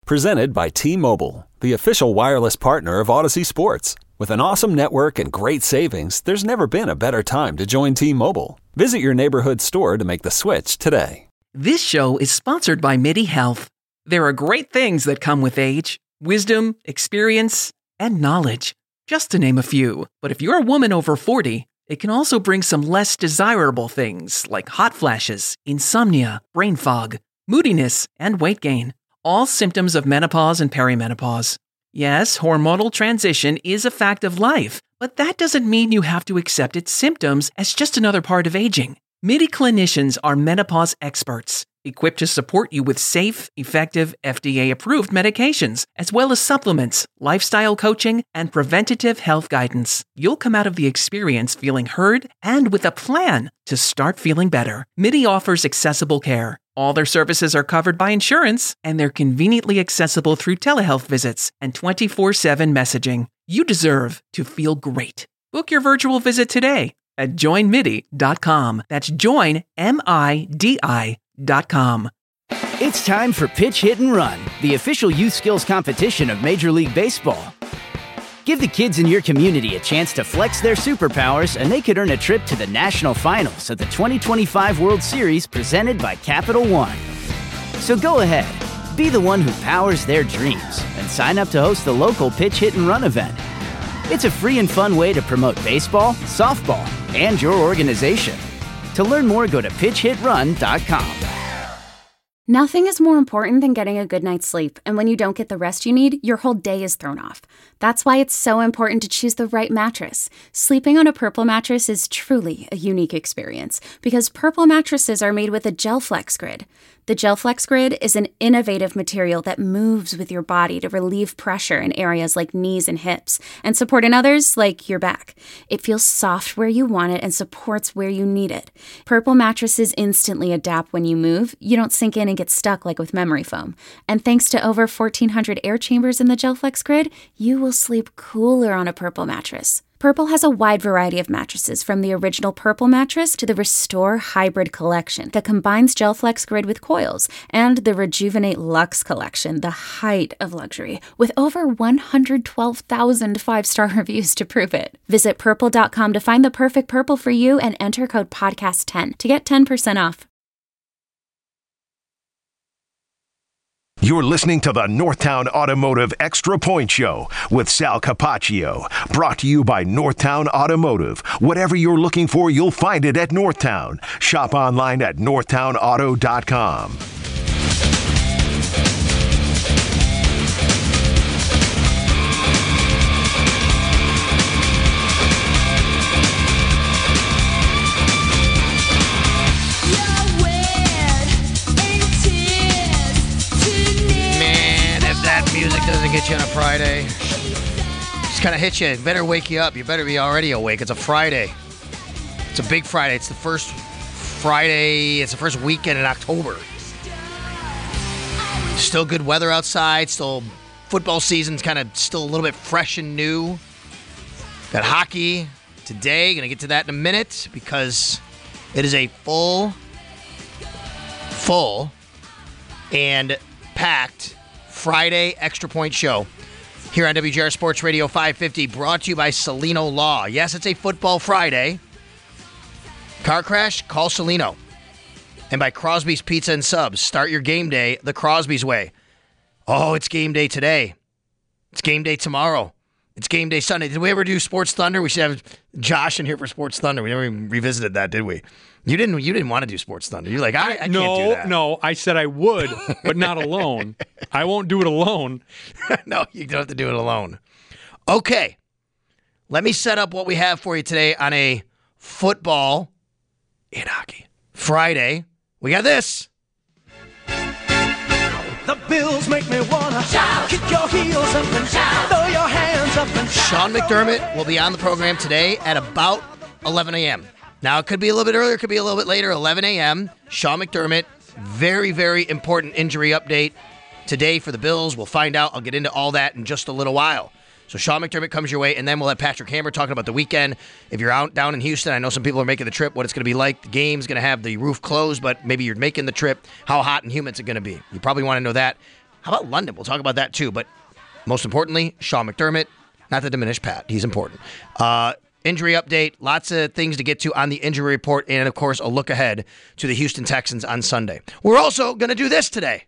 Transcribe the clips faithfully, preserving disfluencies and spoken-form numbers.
Presented by T-Mobile, the official wireless partner of Odyssey Sports. With an awesome network and great savings, there's never been a better time to join T-Mobile. Visit your neighborhood store to make the switch today. This show is sponsored by MIDI Health. There are great things that come with age. Wisdom, experience, and knowledge. Just to name a few. But if you're a woman over forty, it can also bring some less desirable things like hot flashes, insomnia, brain fog, moodiness, and weight gain. All symptoms of menopause and perimenopause. Yes, hormonal transition is a fact of life, but that doesn't mean you have to accept its symptoms as just another part of aging. MIDI clinicians are menopause experts, equipped to support you with safe, effective, F D A-approved medications, as well as supplements, lifestyle coaching, and preventative health guidance. You'll come out of the experience feeling heard and with a plan to start feeling better. MIDI offers accessible care. All their services are covered by insurance, and they're conveniently accessible through telehealth visits and twenty-four seven messaging. You deserve to feel great. Book your virtual visit today at join midi dot com. That's join, M I D I dot com. It's time for Pitch, Hit, and Run, the official youth skills competition of Major League Baseball. Give the kids in your community a chance to flex their superpowers, and they could earn a trip to the national finals of the twenty twenty-five World Series presented by Capital One. So go ahead, be the one who powers their dreams, and sign up to host the local Pitch, Hit, and Run event. It's a free and fun way to promote baseball, softball, and your organization. To learn more, go to pitch hit run dot com. Nothing is more important than getting a good night's sleep, and when you don't get the rest you need, your whole day is thrown off. That's why it's so important to choose the right mattress. Sleeping on a Purple mattress is truly a unique experience, because Purple mattresses are made with a GelFlex Grid. The GelFlex Grid is an innovative material that moves with your body to relieve pressure in areas like knees and hips, and support in others like your back. It feels soft where you want it and supports where you need it. Purple mattresses instantly adapt when you move. You don't sink in and get stuck like with memory foam. And thanks to over fourteen hundred air chambers in the GelFlex Grid, you will sleep cooler on a Purple mattress. Purple has a wide variety of mattresses, from the original Purple mattress to the Restore Hybrid collection that combines GelFlex Grid with coils, and the Rejuvenate Luxe collection, the height of luxury, with over one hundred twelve thousand five-star reviews to prove it. Visit purple dot com to find the perfect Purple for you and enter code podcast ten to get ten percent off. You're listening to the Northtown Automotive Extra Point Show with Sal Capaccio. Brought to you by Northtown Automotive. Whatever you're looking for, you'll find it at Northtown. Shop online at northtown auto dot com. Music doesn't get you on a Friday. Just kind of hits you. It better wake you up. You better be already awake. It's a Friday. It's a big Friday. It's the first Friday. It's the first weekend in October. Still good weather outside. Still football season's kind of still a little bit fresh and new. Got hockey today. Going to get to that in a minute because it is a full, full, and packed Friday Extra Point Show here on W G R Sports Radio five fifty, brought to you by Celino Law. Yes, it's a football Friday. Car crash? Call Celino. And by Crosby's Pizza and Subs. Start your game day the Crosby's way. Oh, it's game day today. It's game day tomorrow. It's game day Sunday. Did we ever do Sports Thunder? We should have Josh in here for Sports Thunder. We never even revisited that, did we? You didn't You didn't want to do Sports Thunder. You're like, I, I no, can't do that. No, I said I would, but not alone. I won't do it alone. No, you don't have to do it alone. Okay. Let me set up what we have for you today on a football and hockey Friday. We got this. The Bills make me wanna shout, kick your heels up and shout, throw your hands up and shout. Sean McDermott will be on the program today at about eleven a.m. Now, it could be a little bit earlier, it could be a little bit later, eleven a.m. Sean McDermott, very, very important injury update today for the Bills. We'll find out. I'll get into all that in just a little while. So Sean McDermott comes your way, and then we'll have Patrick Hammer talking about the weekend. If you're out down in Houston, I know some people are making the trip, what it's going to be like. The game's going to have the roof closed, but maybe you're making the trip. How hot and humid is it going to be? You probably want to know that. How about London? We'll talk about that too. But most importantly, Sean McDermott, not to diminish Pat. He's important. Uh, injury update, lots of things to get to on the injury report, and of course, a look ahead to the Houston Texans on Sunday. We're also going to do this today.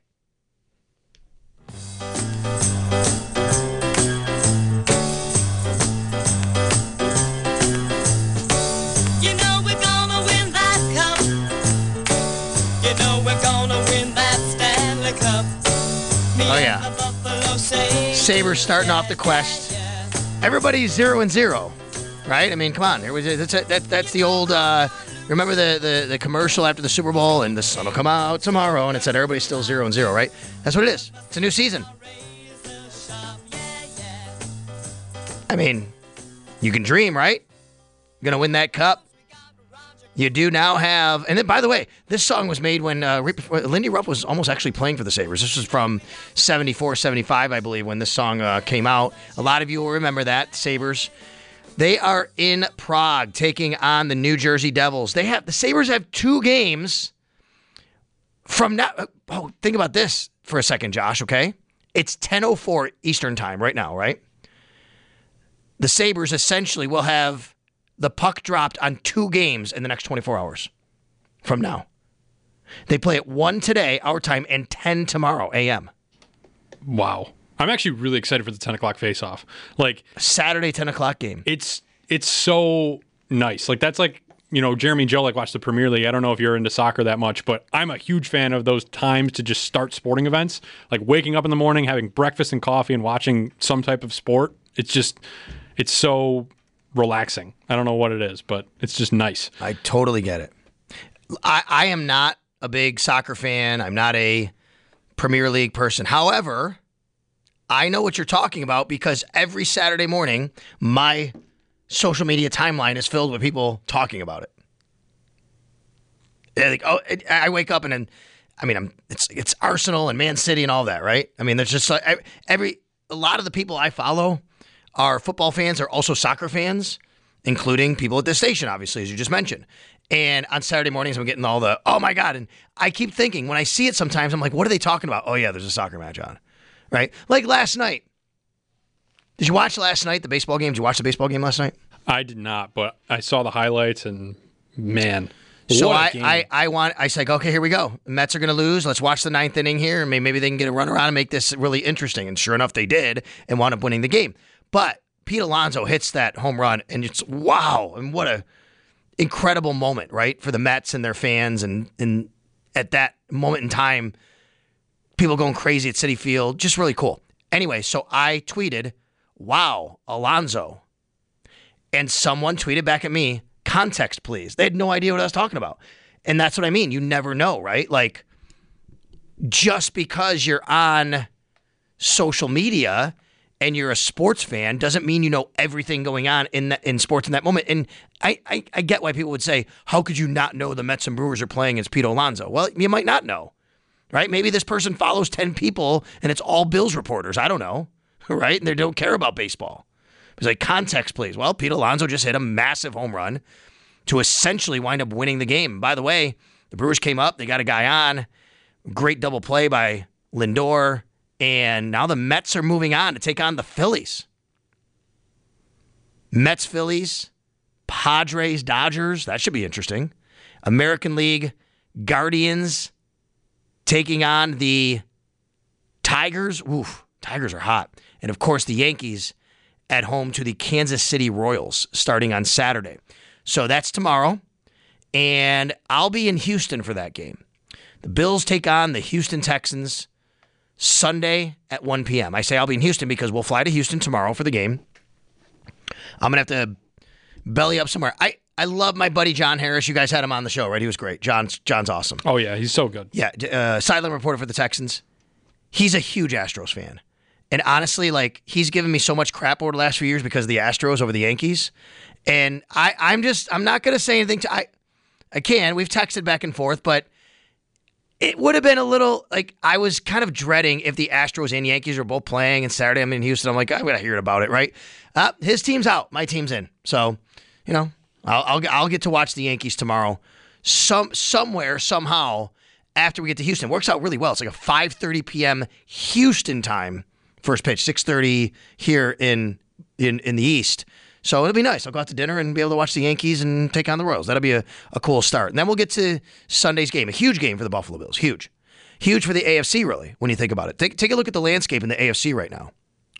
You know we're gonna win that cup. You know we're gonna win that Stanley Cup. Me Oh, yeah. and the Buffalo Sabres. Sabres starting off the quest. Everybody's zero and zero, right? I mean, come on. There was that's a, that, that's the old. Uh, remember the, the the commercial after the Super Bowl, and the sun will come out tomorrow, and it said everybody's still zero and zero, right? That's what it is. It's a new season. I mean, you can dream, right? You're gonna win that cup. You do now have, and then by the way, this song was made when uh, Lindy Rupp was almost actually playing for the Sabres. This was from seventy-four, seventy-five, I believe, when this song uh, came out. A lot of you will remember that, Sabres. They are in Prague taking on the New Jersey Devils. They have the Sabres have two games from now. Oh, think about this for a second, Josh, okay? It's ten oh four Eastern time right now, right? The Sabres essentially will have the puck dropped on two games in the next twenty-four hours from now. They play at one today, our time, and ten tomorrow, a m. Wow. I'm actually really excited for the ten o'clock face-off. Like Saturday, ten o'clock game. It's it's so nice. Like that's like, you know, Jeremy and Joe like watch the Premier League. I don't know if you're into soccer that much, but I'm a huge fan of those times to just start sporting events. Like waking up in the morning, having breakfast and coffee and watching some type of sport. It's just, it's so relaxing. I don't know what it is, but it's just nice. I totally get it. I, I am not a big soccer fan. I'm not a Premier League person. However, I know what you're talking about because every Saturday morning, my social media timeline is filled with people talking about it. They're like, oh, it, I wake up and then, I mean, I'm it's it's Arsenal and Man City and all that, right? I mean, there's just like every a lot of the people I follow are football fans, are also soccer fans, including people at this station, obviously, as you just mentioned. And on Saturday mornings, I'm getting all the, oh my God. And I keep thinking, when I see it sometimes, I'm like, what are they talking about? Oh yeah, there's a soccer match on, right? Like last night. Did you watch last night, the baseball game? Did you watch the baseball game last night? I did not, but I saw the highlights and man. So what a I, game. I, I want, I say, okay, here we go. The Mets are going to lose. Let's watch the ninth inning here. And maybe, maybe they can get a run around and make this really interesting. And sure enough, they did and wound up winning the game. But Pete Alonso hits that home run, and it's wow, and what a incredible moment, right, for the Mets and their fans, and and at that moment in time, people going crazy at Citi Field, just really cool. Anyway, so I tweeted, "Wow, Alonso," and someone tweeted back at me, "Context, please." They had no idea what I was talking about, and that's what I mean. You never know, right? Like, just because you're on social media and you're a sports fan doesn't mean you know everything going on in that, in sports in that moment. And I, I, I get why people would say, how could you not know the Mets and Brewers are playing against Pete Alonso? Well, you might not know, right? Maybe this person follows ten people and it's all Bills reporters. I don't know, right? And they don't care about baseball. It's like, context, please. Well, Pete Alonso just hit a massive home run to essentially wind up winning the game. By the way, the Brewers came up. They got a guy on. Great double play by Lindor. And now the Mets are moving on to take on the Phillies. Mets, Phillies, Padres, Dodgers. That should be interesting. American League, Guardians taking on the Tigers. Oof, Tigers are hot. And, of course, the Yankees at home to the Kansas City Royals starting on Saturday. So that's tomorrow. And I'll be in Houston for that game. The Bills take on the Houston Texans Sunday at one p.m. I say I'll be in Houston because we'll fly to Houston tomorrow for the game. I'm going to have to belly up somewhere. I, I love my buddy John Harris. You guys had him on the show, right? He was great. John's John's awesome. Oh, yeah. He's so good. Yeah. Uh, sideline reporter for the Texans. He's a huge Astros fan. And honestly, like, he's given me so much crap over the last few years because of the Astros over the Yankees. And I, I'm just, I'm not going to say anything to, I, I can. We've texted back and forth, but it would have been a little, like, I was kind of dreading if the Astros and Yankees were both playing, and Saturday I'm in Houston. I'm like, I'm going to hear about it, right? Uh, his team's out. My team's in. So, you know, I'll, I'll I'll get to watch the Yankees tomorrow. Some Somewhere, somehow, after we get to Houston. It works out really well. It's like a five thirty p.m. Houston time first pitch, six thirty here in, in, in the East. So it'll be nice. I'll go out to dinner and be able to watch the Yankees and take on the Royals. That'll be a, a cool start. And then we'll get to Sunday's game, a huge game for the Buffalo Bills. Huge. Huge for the A F C, really, when you think about it. Take, take a look at the landscape in the A F C right now.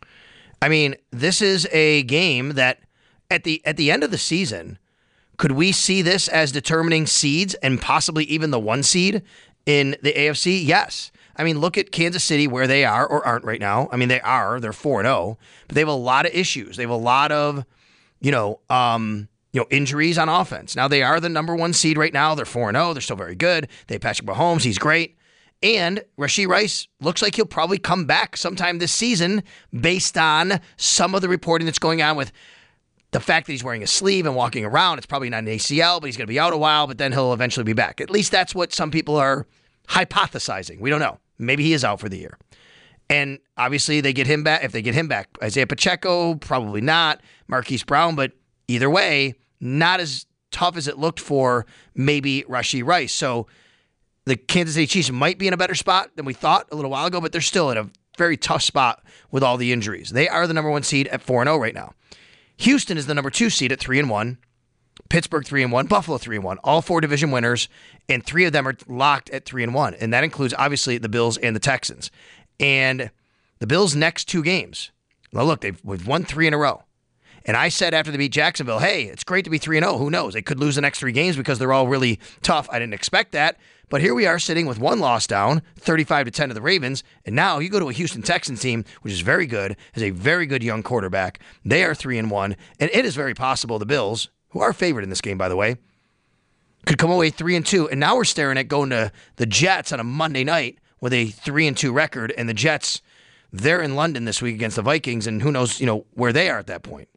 I mean, this is a game that at the at the end of the season, could we see this as determining seeds and possibly even the one seed in the A F C? Yes. I mean, look at Kansas City, where they are or aren't right now. I mean, they are. They're four and oh, but they have a lot of issues. They have a lot of, you know, um, you know, injuries on offense. Now, they are the number one seed right now. They're four and oh. They're still very good. They have Patrick Mahomes. He's great. And Rashee Rice looks like he'll probably come back sometime this season based on some of the reporting that's going on with the fact that he's wearing a sleeve and walking around. It's probably not an A C L, but he's going to be out a while, but then he'll eventually be back. At least that's what some people are hypothesizing. We don't know. Maybe he is out for the year. And obviously they get him back. If they get him back, Isaiah Pacheco, probably not. Marquise Brown, but either way, not as tough as it looked for maybe Rashee Rice. So the Kansas City Chiefs might be in a better spot than we thought a little while ago, but they're still in a very tough spot with all the injuries. They are the number one seed at four and oh right now. Houston is the number two seed at three and one. Pittsburgh three and one. Buffalo three and one. All four division winners, and three of them are locked at three and one. And that includes obviously the Bills and the Texans. And the Bills' next two games. Now look, they've we've won three in a row. And I said after they beat Jacksonville, hey, it's great to be three and oh. Who knows? They could lose the next three games because they're all really tough. I didn't expect that. But here we are sitting with one loss down, thirty-five to ten to the Ravens. And now you go to a Houston Texans team, which is very good, has a very good young quarterback. They are three and one. And it is very possible the Bills, who are favored in this game, by the way, could come away three and two. And now we're staring at going to the Jets on a Monday night with a three and two record. And the Jets, they're in London this week against the Vikings, and who knows, you know, where they are at that point.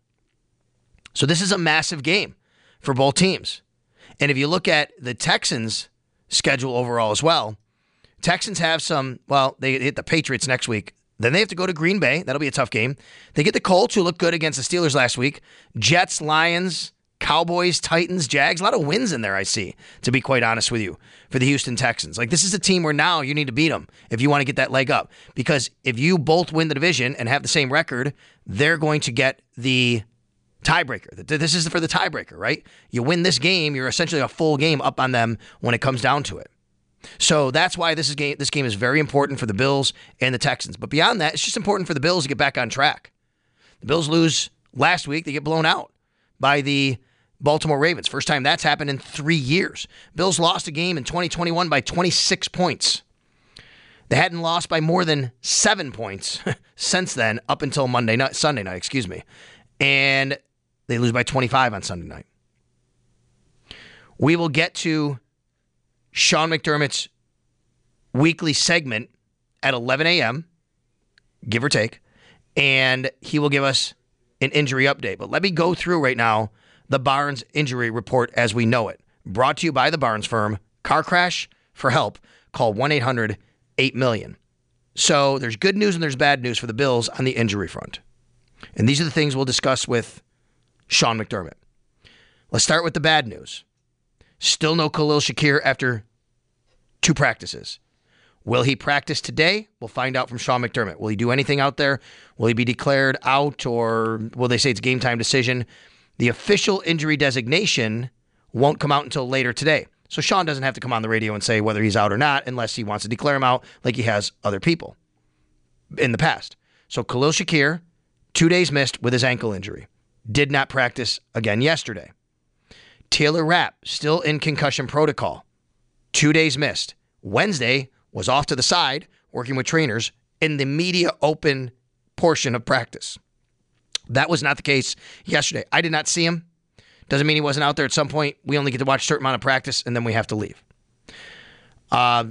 So this is a massive game for both teams. And if you look at the Texans' schedule overall as well, Texans have some, well, they hit the Patriots next week. Then they have to go to Green Bay. That'll be a tough game. They get the Colts, who looked good against the Steelers last week. Jets, Lions, Cowboys, Titans, Jags. A lot of wins in there, I see, to be quite honest with you, for the Houston Texans. Like, this is a team where now you need to beat them if you want to get that leg up. Because if you both win the division and have the same record, they're going to get the tiebreaker. This is for the tiebreaker, right? You win this game, you're essentially a full game up on them when it comes down to it. So that's why this is game. This game is very important for the Bills and the Texans. But beyond that, it's just important for the Bills to get back on track. The Bills lose last week. They get blown out by the Baltimore Ravens. First time that's happened in three years. Bills lost a game in twenty twenty-one by twenty-six points. They hadn't lost by more than seven points since then, up until Monday night, Sunday night, excuse me. And they lose by twenty-five on Sunday night. We will get to Sean McDermott's weekly segment at eleven a.m., give or take, and he will give us an injury update. But let me go through right now the Barnes injury report as we know it. Brought to you by the Barnes firm. Car crash? For help, call one eight hundred eight million. So there's good news and there's bad news for the Bills on the injury front. And these are the things we'll discuss with Sean McDermott. Let's start with the bad news. Still no Khalil Shakir after two practices. Will he practice today? We'll find out from Sean McDermott. Will he do anything out there? Will he be declared out, or will they say it's a game time decision? The official injury designation won't come out until later today. So Sean doesn't have to come on the radio and say whether he's out or not unless he wants to declare him out like he has other people in the past. So Khalil Shakir, two days missed with his ankle injury. Did not practice again yesterday. Taylor Rapp, still in concussion protocol. Two days missed. Wednesday was off to the side, working with trainers in the media open portion of practice. That was not the case yesterday. I did not see him. Doesn't mean he wasn't out there at some point. We only get to watch a certain amount of practice, and then we have to leave. Uh,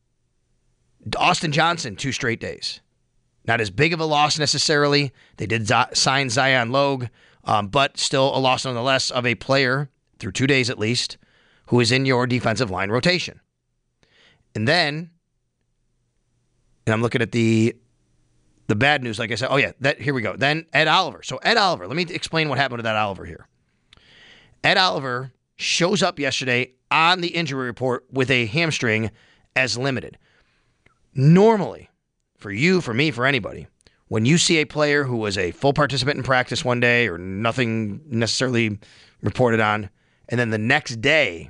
Austin Johnson, two straight days. Not as big of a loss necessarily. They did z- sign Zion Logue, um, but still a loss nonetheless of a player, through two days at least, who is in your defensive line rotation. And then, and I'm looking at the the bad news, like I said. Oh, yeah, that here we go. Then Ed Oliver. So Ed Oliver, let me explain what happened to Ed Oliver here. Ed Oliver shows up yesterday on the injury report with a hamstring as limited. Normally, for you, for me, for anybody, when you see a player who was a full participant in practice one day or nothing necessarily reported on, and then the next day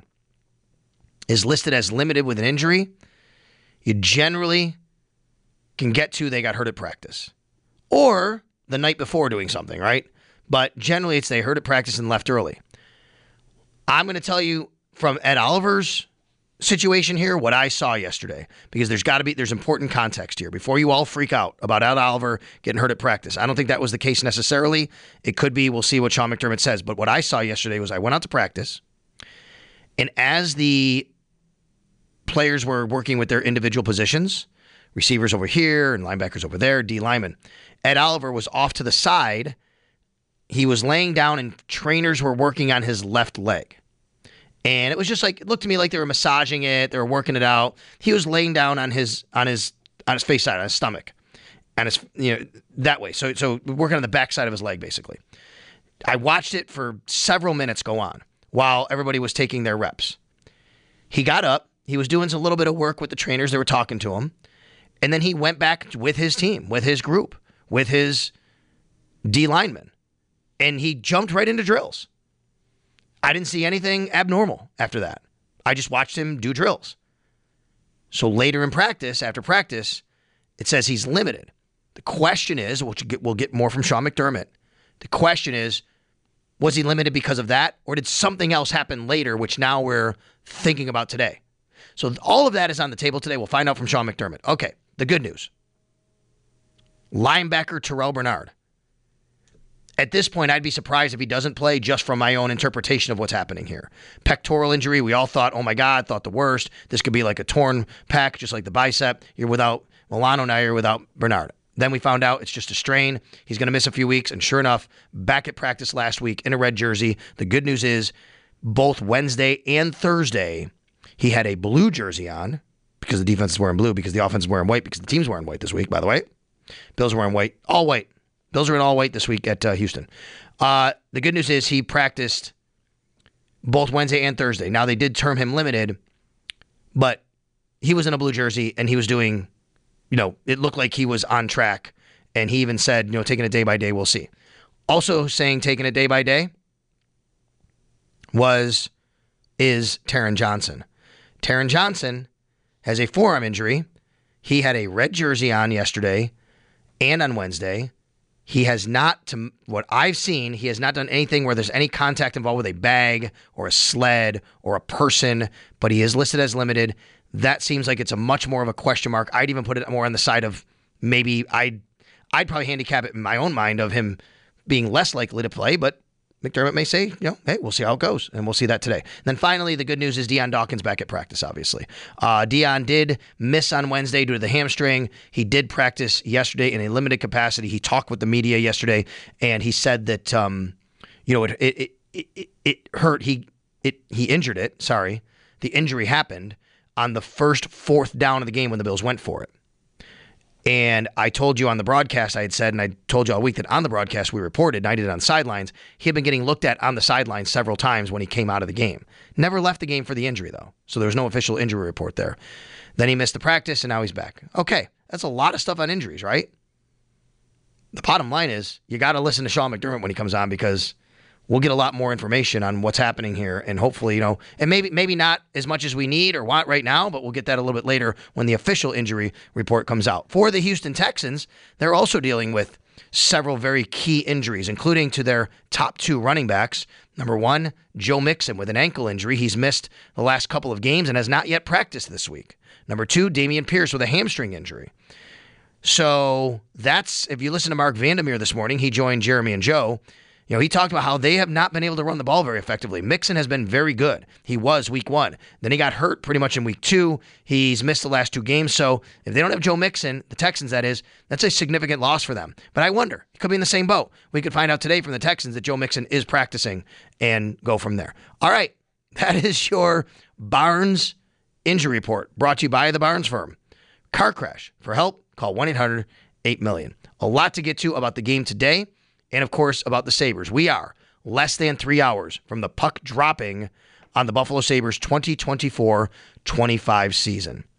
is listed as limited with an injury, you generally can get to they got hurt at practice. Or the night before doing something, right? But generally it's they hurt at practice and left early. I'm going to tell you from Ed Oliver's situation here what I saw yesterday, because there's got to be, there's important context here before you all freak out about Ed Oliver getting hurt at practice. I don't think that was the case necessarily. It could be. We'll see what Sean McDermott says. But what I saw yesterday was I went out to practice, and as the players were working with their individual positions, receivers over here and linebackers over there, D linemen, Ed Oliver was off to the side. He was laying down and trainers were working on his left leg. And it was just like, it looked to me like they were massaging it, they were working it out. He was laying down on his on his on his face side, on his stomach, on his, you know, that way. So so working on the back side of his leg, basically. I watched it for several minutes go on while everybody was taking their reps. He got up, he was doing a little bit of work with the trainers, they were talking to him, and then he went back with his team, with his group, with his D linemen, and he jumped right into drills. I didn't see anything abnormal after that. I just watched him do drills. So later in practice, after practice, it says he's limited. The question is, which we'll get more from Sean McDermott, the question is, was he limited because of that, or did something else happen later, which now we're thinking about today? So all of that is on the table today. We'll find out from Sean McDermott. Okay, the good news. Linebacker Terrell Bernard. At this point, I'd be surprised if he doesn't play, just from my own interpretation of what's happening here. Pectoral injury, we all thought, oh my God, thought the worst. This could be like a torn pec, just like the bicep. You're without Milano, now you're without Bernard. Then we found out it's just a strain. He's going to miss a few weeks, and sure enough, back at practice last week in a red jersey. The good news is, both Wednesday and Thursday, he had a blue jersey on, because the defense is wearing blue, because the offense is wearing white, because the team's wearing white this week, by the way. Bills are wearing white, all white. Bills are in all white this week at uh, Houston. Uh, the good news is he practiced both Wednesday and Thursday. Now, they did term him limited, but he was in a blue jersey, and he was doing, you know, it looked like he was on track. And he even said, you know, taking it day by day, we'll see. Also saying taking it day by day was, is Taron Johnson. Taron Johnson has a forearm injury. He had a red jersey on yesterday and on Wednesday. He has not, to what I've seen, he has not done anything where there's any contact involved with a bag or a sled or a person, but he is listed as limited. That seems like it's a much more of a question mark. I'd even put it more on the side of maybe I'd, I'd probably handicap it in my own mind of him being less likely to play, but McDermott may say, you know, hey, we'll see how it goes, and we'll see that today. And then finally, the good news is Dion Dawkins back at practice, obviously. Uh, Dion did miss on Wednesday due to the hamstring. He did practice yesterday in a limited capacity. He talked with the media yesterday, and he said that, um, you know, it it it, it, it hurt. He it he injured it, sorry. The injury happened on the first fourth down of the game when the Bills went for it. And I told you on the broadcast, I had said, and I told you all week that on the broadcast we reported, and I did it on the sidelines, he had been getting looked at on the sidelines several times when he came out of the game. Never left the game for the injury, though. So there was no official injury report there. Then he missed the practice, and now he's back. Okay, that's a lot of stuff on injuries, right? The bottom line is, you got to listen to Sean McDermott when he comes on, because we'll get a lot more information on what's happening here, and hopefully, you know, and maybe maybe not as much as we need or want right now, but we'll get that a little bit later when the official injury report comes out. For the Houston Texans, they're also dealing with several very key injuries, including to their top two running backs. Number one, Joe Mixon with an ankle injury. He's missed the last couple of games and has not yet practiced this week. Number two, Dameon Pierce with a hamstring injury. So that's, if you listen to Mark Vandermeer this morning, he joined Jeremy and Joe. You know, he talked about how they have not been able to run the ball very effectively. Mixon has been very good. He was week one. Then he got hurt pretty much in week two. He's missed the last two games. So if they don't have Joe Mixon, the Texans that is, that's a significant loss for them. But I wonder, he could be in the same boat. We could find out today from the Texans that Joe Mixon is practicing and go from there. All right, that is your Barnes injury report, brought to you by the Barnes firm. Car crash. For help, call one eight hundred eight million. A lot to get to about the game today. And, of course, about the Sabres. We are less than three hours from the puck dropping on the Buffalo Sabres twenty twenty-four twenty-five season.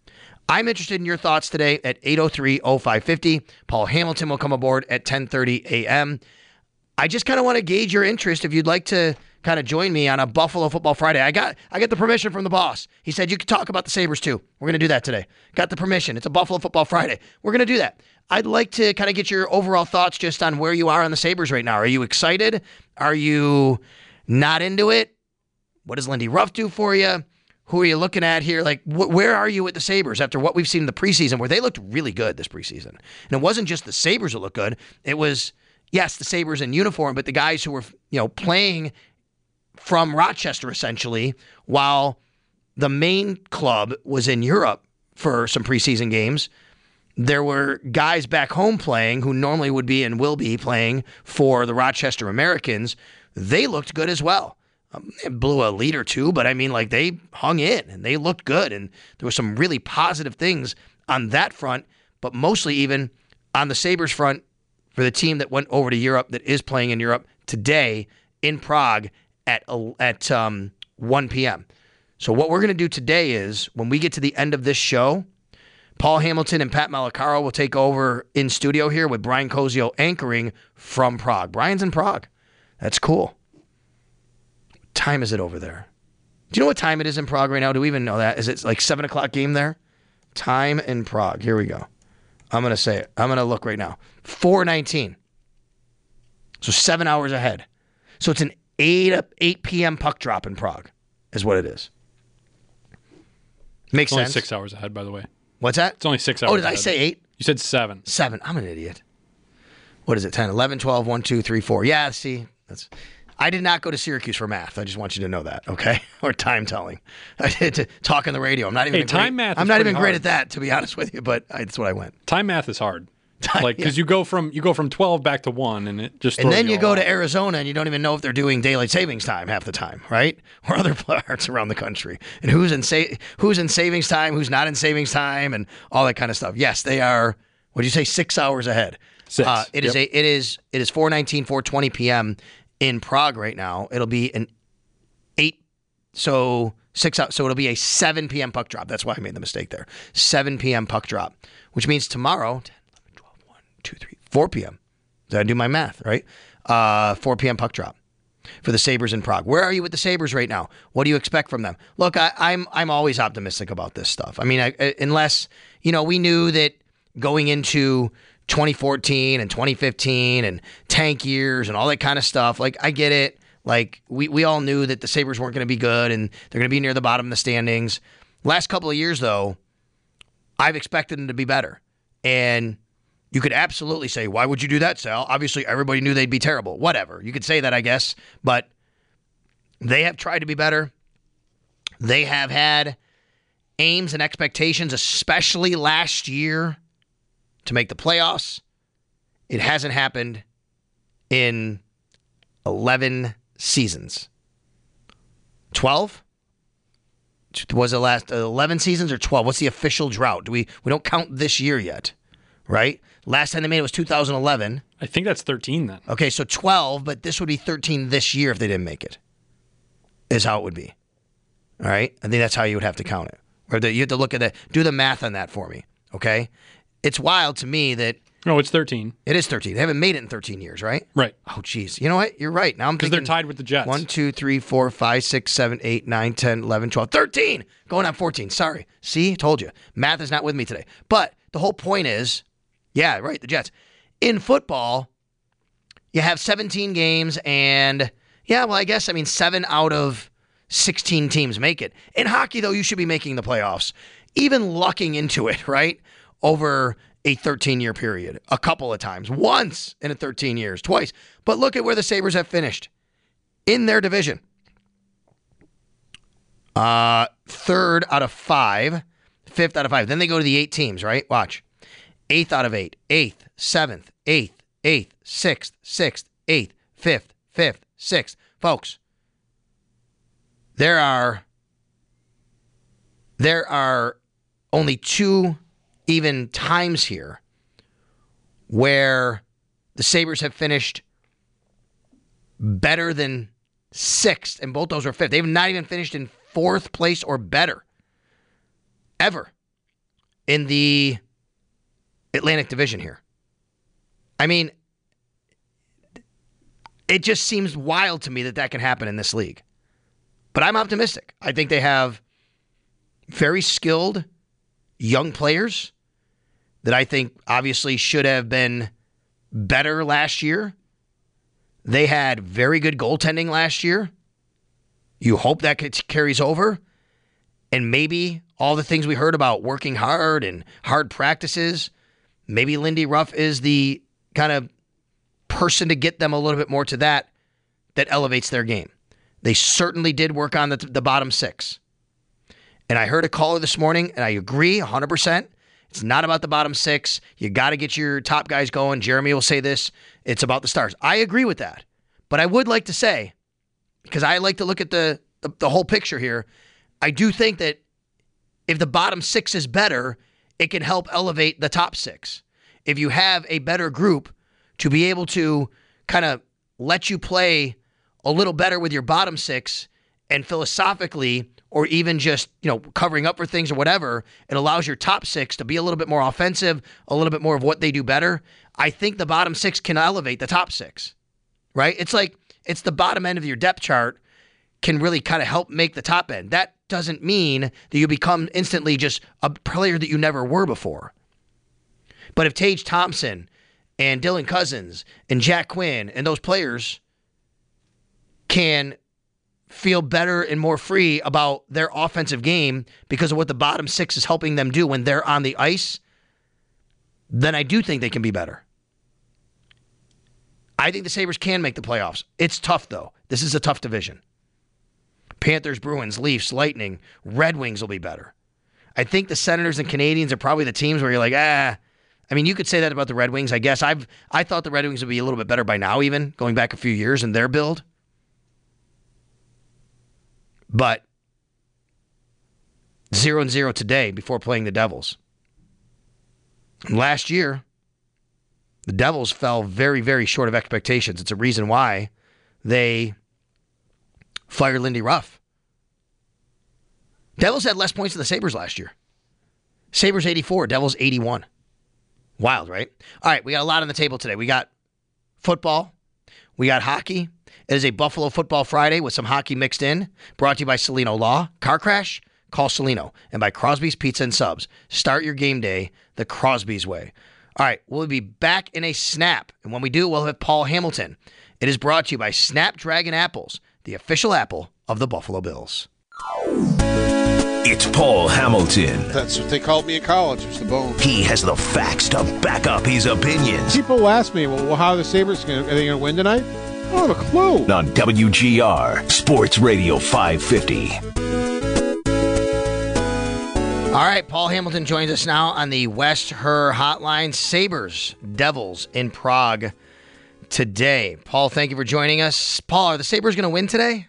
I'm interested in your thoughts today at eight oh three oh five fifty. Paul Hamilton will come aboard at ten thirty a.m. I just kind of want to gauge your interest if you'd like to kind of join me on a Buffalo Football Friday. I got I got the permission from the boss. He said you could talk about the Sabres too. We're going to do that today. Got the permission. It's a Buffalo Football Friday. We're going to do that. I'd like to kind of get your overall thoughts just on where you are on the Sabres right now. Are you excited? Are you not into it? What does Lindy Ruff do for you? Who are you looking at here? Like, wh- where are you with the Sabres after what we've seen in the preseason, where they looked really good this preseason? And it wasn't just the Sabres that looked good. It was, yes, the Sabres in uniform, but the guys who were, you know, playing from Rochester, essentially, while the main club was in Europe for some preseason games. There were guys back home playing who normally would be and will be playing for the Rochester Americans. They looked good as well. Um, they blew a lead or two, but I mean, like, they hung in and they looked good. And there were some really positive things on that front, but mostly even on the Sabres front for the team that went over to Europe, that is playing in Europe today in Prague at, at um, one p.m. So what we're going to do today is, when we get to the end of this show, Paul Hamilton and Pat Malacaro will take over in studio here with Brian Kozio anchoring from Prague. Brian's in Prague. That's cool. What time is it over there? Do you know what time it is in Prague right now? Do we even know that? Is it like seven o'clock game there? Time in Prague. Here we go. I'm going to say it. I'm going to look right now. four nineteen. So seven hours ahead. So it's an eight p.m. puck drop in Prague is what it is. Makes it's only sense. six hours ahead, by the way. What's that? It's only six hours Oh, did ahead. I say eight? You said seven. Seven. I'm an idiot. What is it? ten, eleven, twelve, one, two, three, four. Yeah, see, that's. I did not go to Syracuse for math. I just want you to know that, okay? Or time telling. I did to talk on the radio. I'm not even Hey, great. time math I'm is not pretty even great hard. at that, to be honest with you, but I, that's what I went. Time math is hard. Time- Like, because yeah. you go from you go from twelve back to one, and it just And throws then you all go off. to Arizona and you don't even know if they're doing daylight savings time half the time, right? Or other parts around the country. And who's in sa- who's in savings time, who's not in savings time, and all that kind of stuff. Yes, they are, what did you say, six hours ahead. Six. Uh, it is Yep. a it is it is four nineteen, four twenty p.m. in Prague right now. It'll be an eight so six out so it'll be a seven p.m. puck drop. That's why I made the mistake there. seven p.m. puck drop, which means tomorrow ten, eleven, twelve, one, two, three, four p.m. Did I do my math, right? Uh, four p.m. puck drop for the Sabres in Prague. Where are you with the Sabres right now? What do you expect from them? Look, I, I'm I'm always optimistic about this stuff. I mean, I, I, unless, you know, we knew that going into twenty fourteen and twenty fifteen and tank years and all that kind of stuff, like, I get it. Like, we, we all knew that the Sabres weren't going to be good and they're going to be near the bottom of the standings. Last couple of years, though, I've expected them to be better. And you could absolutely say, why would you do that, Sal? Obviously, everybody knew they'd be terrible. Whatever. You could say that, I guess. But they have tried to be better. They have had aims and expectations, especially last year, to make the playoffs. It hasn't happened in eleven seasons. twelve? Was it last eleven seasons or twelve? What's the official drought? Do we we don't count this year yet, right? Last time they made it was two thousand eleven. I think that's thirteen then. Okay, so twelve, but this would be thirteen this year if they didn't make it, is how it would be. All right? I think that's how you would have to count it. Or the, you have to look at that, do the math on that for me, okay? It's wild to me that No, it's thirteen. it is thirteen. They haven't made it in thirteen years, right? Right. Oh, geez. You know what? You're right. Now I'm Because thinking they're tied with the Jets. one, two, three, four, five, six, seven, eight, nine, ten, eleven, twelve, thirteen. Going on fourteen. Sorry. See? Told you. Math is not with me today. But the whole point is, yeah, right, the Jets. In football, you have seventeen games and, yeah, well, I guess, I mean, seven out of sixteen teams make it. In hockey, though, you should be making the playoffs. Even lucking into it, right, over a thirteen-year period. A couple of times. Once in a thirteen years. Twice. But look at where the Sabres have finished in their division. Uh, third out of five. Fifth out of five. Then they go to the eight teams, right? Watch. Eighth out of eight. Eighth. Seventh. Eighth. Eighth. Sixth. Sixth. Eighth. Fifth. Fifth. Sixth. Folks, there are there are only two even times here where the Sabres have finished better than sixth, and both those are fifth. They have not even finished in fourth place or better. Ever. in the Atlantic Division here. I mean, it just seems wild to me that that can happen in this league. But I'm optimistic. I think they have very skilled young players that I think obviously should have been better last year. They had very good goaltending last year. You hope that carries over. And maybe all the things we heard about working hard and hard practices, maybe Lindy Ruff is the kind of person to get them a little bit more to that, that elevates their game. They certainly did work on the, the bottom six. And I heard a caller this morning, and I agree one hundred percent. It's not about the bottom six. You got to get your top guys going. Jeremy will say this. It's about the stars. I agree with that. But I would like to say, because I like to look at the, the, the whole picture here, I do think that if the bottom six is better, it can help elevate the top six. If you have a better group to be able to kind of let you play a little better with your bottom six, and philosophically, or even just, you know, covering up for things or whatever, it allows your top six to be a little bit more offensive, a little bit more of what they do better. I think the bottom six can elevate the top six, right? It's like, it's the bottom end of your depth chart can really kind of help make the top end. That doesn't mean that you become instantly just a player that you never were before. But if Tage Thompson and Dylan Cousins and Jack Quinn and those players can feel better and more free about their offensive game because of what the bottom six is helping them do when they're on the ice, then I do think they can be better. I think the Sabres can make the playoffs. It's tough, though. This is a tough division. Panthers, Bruins, Leafs, Lightning, Red Wings will be better. I think the Senators and Canadiens are probably the teams where you're like, ah. I mean, you could say that about the Red Wings, I guess. I've I thought the Red Wings would be a little bit better by now, even, going back a few years in their build. But zero and zero today before playing the Devils. And last year, the Devils fell very, very short of expectations. It's a reason why they fired Lindy Ruff. Devils had less points than the Sabres last year. Sabres eighty-four, Devils eighty-one. Wild, right? All right, we got a lot on the table today. We got football. We got hockey. It is a Buffalo Football Friday with some hockey mixed in. Brought to you by Celino Law. Car crash? Call Celino. And by Crosby's Pizza and Subs. Start your game day the Crosby's way. All right, we'll be back in a snap. And when we do, we'll have Paul Hamilton. It is brought to you by Snapdragon Apples, the official apple of the Buffalo Bills. It's Paul Hamilton. That's what they called me in college. It's the bone. He has the facts to back up his opinions. People ask me, well, how are the Sabres going to, are they going to win tonight? I don't have a clue. On W G R, Sports Radio five fifty. All right, Paul Hamilton joins us now on the West Her Hotline. Sabres, Devils in Prague today. Paul, thank you for joining us. Paul, are the Sabres going to win today?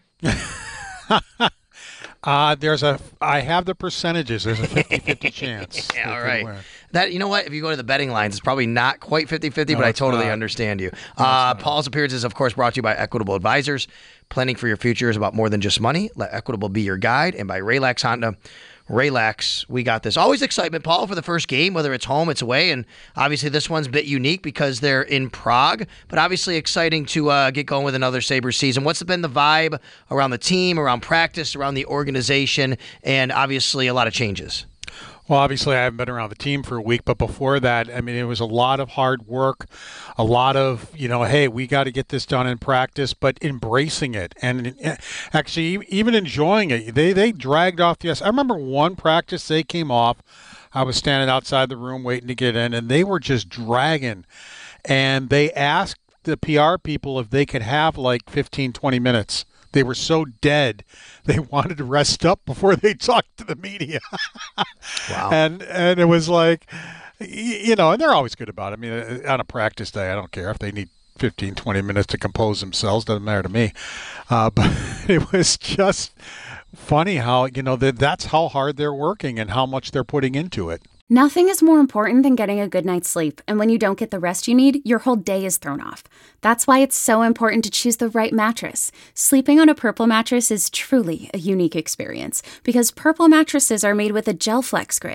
Uh, there's a, I have the percentages. There's a fifty-fifty chance. Yeah, all right. That, you know what? If you go to the betting lines, it's probably not quite fifty-fifty, no, but I totally not. understand you. No, uh, Paul's appearance is, of course, brought to you by Equitable Advisors. Planning for your future is about more than just money. Let Equitable be your guide. And by Raylax Honda. Raylax, we got this. Always excitement, Paul, for the first game, whether it's home, it's away. And obviously this one's a bit unique because they're in Prague. But obviously exciting to uh, get going with another Sabres season. What's been the vibe around the team, around practice, around the organization, and obviously a lot of changes? Well, obviously, I haven't been around the team for a week, but before that, I mean, it was a lot of hard work, a lot of, you know, hey, we got to get this done in practice, but embracing it and actually even enjoying it. They they dragged off the. I remember one practice they came off. I was standing outside the room waiting to get in, and they were just dragging. And they asked the P R people if they could have like fifteen, twenty minutes. They were so dead, they wanted to rest up before they talked to the media. Wow. And and it was like, you know, and they're always good about it. I mean, on a practice day, I don't care if they need fifteen, twenty minutes to compose themselves. Doesn't matter to me. Uh, but it was just funny how, you know, that that's how hard they're working and how much they're putting into it. Nothing is more important than getting a good night's sleep, and when you don't get the rest you need, your whole day is thrown off. That's why it's so important to choose the right mattress. Sleeping on a Purple mattress is truly a unique experience, because Purple mattresses are made with a Gel Flex grid.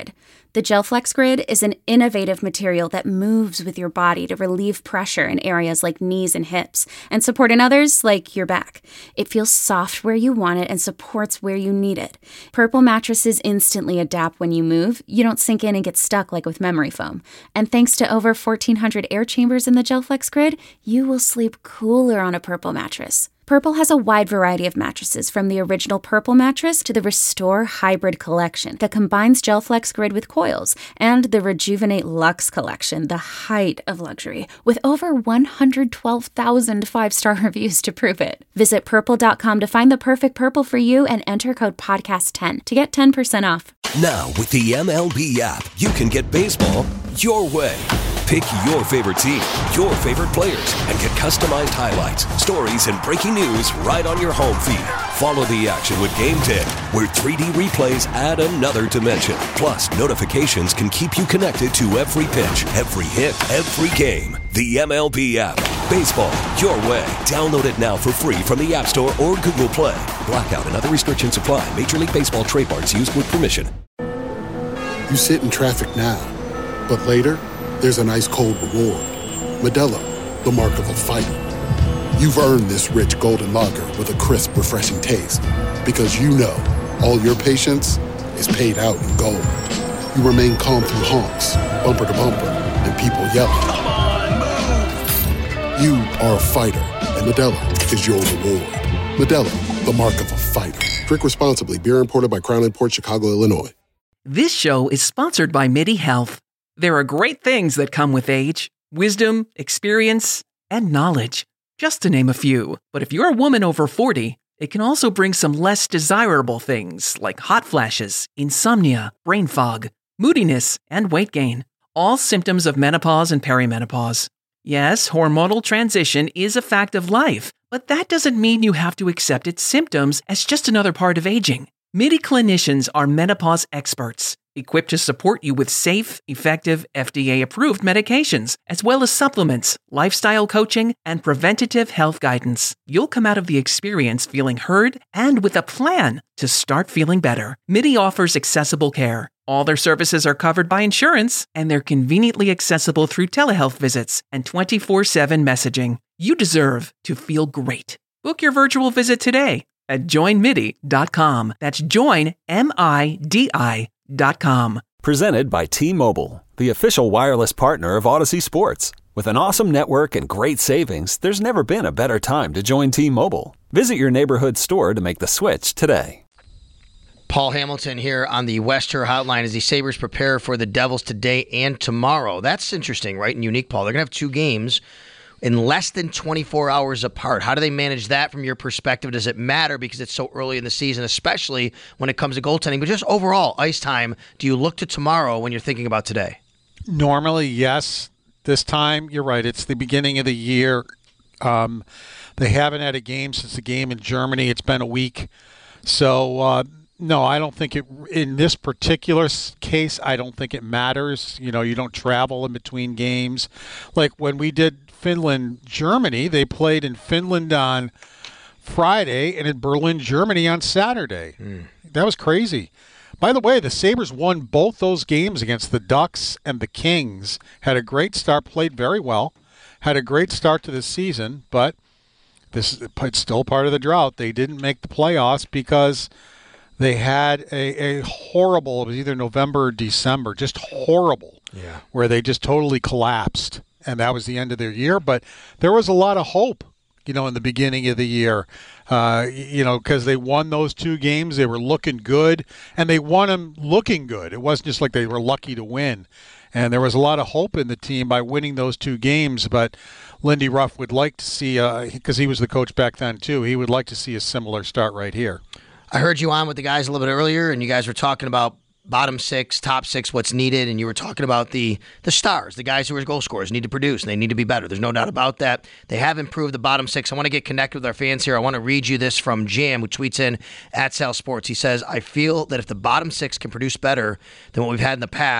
The GelFlex Grid is an innovative material that moves with your body to relieve pressure in areas like knees and hips and support in others like your back. It feels soft where you want it and supports where you need it. Purple mattresses instantly adapt when you move. You don't sink in and get stuck like with memory foam. And thanks to over fourteen hundred air chambers in the GelFlex Grid, you will sleep cooler on a Purple mattress. Purple has a wide variety of mattresses, from the original Purple mattress to the Restore Hybrid collection that combines GelFlex Grid with coils, and the Rejuvenate Luxe collection, the height of luxury, with over one hundred twelve thousand five-star reviews to prove it. Visit purple dot com to find the perfect Purple for you and enter code podcast ten to get ten percent off. Now, with the M L B app, you can get baseball your way. Pick your favorite team, your favorite players, and get customized highlights, stories, and breaking news right on your home feed. Follow the action with Game ten, where three D replays add another dimension. Plus, notifications can keep you connected to every pitch, every hit, every game. The M L B app. Baseball your way. Download it now for free from the App Store or Google Play. Blackout and other restrictions apply. Major League Baseball trademarks used with permission. You sit in traffic now, but later, there's an ice-cold reward. Modelo, the mark of a fighter. You've earned this rich golden lager with a crisp, refreshing taste. Because you know, all your patience is paid out in gold. You remain calm through honks, bumper to bumper, and people yelling. Come on, move! You are a fighter, and Modelo is your reward. Modelo, the mark of a fighter. Drink responsibly. Beer imported by Crown Imports, Chicago, Illinois. This show is sponsored by MIDI Health. There are great things that come with age: wisdom, experience, and knowledge, just to name a few. But if you're a woman over forty, it can also bring some less desirable things like hot flashes, insomnia, brain fog, moodiness, and weight gain. All symptoms of menopause and perimenopause. Yes, hormonal transition is a fact of life, but that doesn't mean you have to accept its symptoms as just another part of aging. MIDI clinicians are menopause experts, equipped to support you with safe, effective, F D A-approved medications, as well as supplements, lifestyle coaching, and preventative health guidance. You'll come out of the experience feeling heard and with a plan to start feeling better. MIDI offers accessible care. All their services are covered by insurance, and they're conveniently accessible through telehealth visits and twenty-four seven messaging. You deserve to feel great. Book your virtual visit today at join midi dot com. That's join, M I D I dot com. Presented by T-Mobile, the official wireless partner of Odyssey Sports. With an awesome network and great savings, there's never been a better time to join T-Mobile. Visit your neighborhood store to make the switch today. Paul Hamilton here on the Wester Hotline as the Sabres prepare for the Devils today and tomorrow. That's interesting, right, and unique, Paul. They're going to have two games in less than twenty-four hours apart. How do they manage that from your perspective? Does it matter because it's so early in the season, especially when it comes to goaltending? But just overall, ice time, do you look to tomorrow when you're thinking about today? Normally, yes. This time, you're right. It's the beginning of the year. Um, they haven't had a game since the game in Germany. It's been a week. So, uh, no, I don't think it, in this particular case, I don't think it matters. You know, you don't travel in between games. Like when we did Finland, Germany, they played in Finland on Friday and in Berlin, Germany on Saturday. Mm. That was crazy. By the way, the Sabres won both those games against the Ducks and the Kings. Had a great start, played very well, had a great start to the season, but this is it's still part of the drought. They didn't make the playoffs because they had a, a horrible, it was either November or December, just horrible, yeah, where they just totally collapsed. And that was the end of their year. But there was a lot of hope, you know, in the beginning of the year, uh, you know, because they won those two games. They were looking good, and they won them looking good. It wasn't just like they were lucky to win. And there was a lot of hope in the team by winning those two games. But Lindy Ruff would like to see, because uh, he was the coach back then too, he would like to see a similar start right here. I heard you on with the guys a little bit earlier, and you guys were talking about bottom six, top six, what's needed, and you were talking about the the stars, the guys who are goal scorers, need to produce, and they need to be better. There's no doubt about that. They have improved the bottom six. I want to get connected with our fans here. I want to read you this from Jam, who tweets in at Sal Sports. He says, I feel that if the bottom six can produce better than what we've had in the past,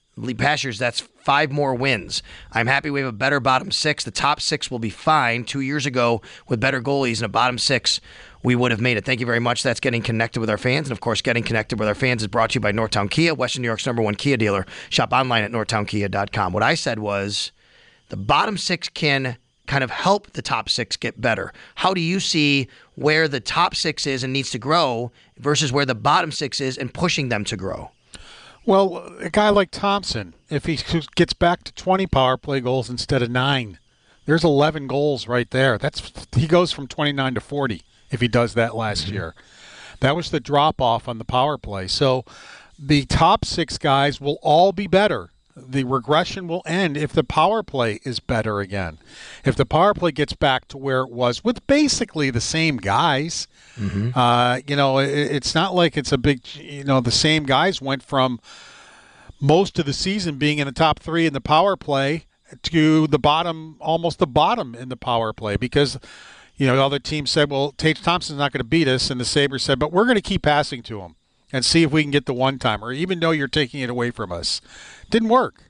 Lee Pastures, that's five more wins. I'm happy we have a better bottom six. The top six will be fine. Two years ago, with better goalies and a bottom six, we would have made it. Thank you very much. That's Getting Connected with our fans. And, of course, Getting Connected with our fans is brought to you by Northtown Kia, Western New York's number one Kia dealer. Shop online at northtown kia dot com. What I said was the bottom six can kind of help the top six get better. How do you see where the top six is and needs to grow versus where the bottom six is and pushing them to grow? Well, a guy like Thompson, if he gets back to twenty power play goals instead of nine, there's eleven goals right there. That's he goes from twenty-nine to forty if he does that last mm-hmm. year. That was the drop-off on the power play. So the top six guys will all be better. The regression will end if the power play is better again. If the power play gets back to where it was with basically the same guys, mm-hmm. uh, you know, it, it's not like it's a big, you know, the same guys went from most of the season being in the top three in the power play to the bottom, almost the bottom in the power play because, you know, other teams said, well, Tage Thompson's not going to beat us. And the Sabres said, but we're going to keep passing to him and see if we can get the one-timer, even though you're taking it away from us. Didn't work.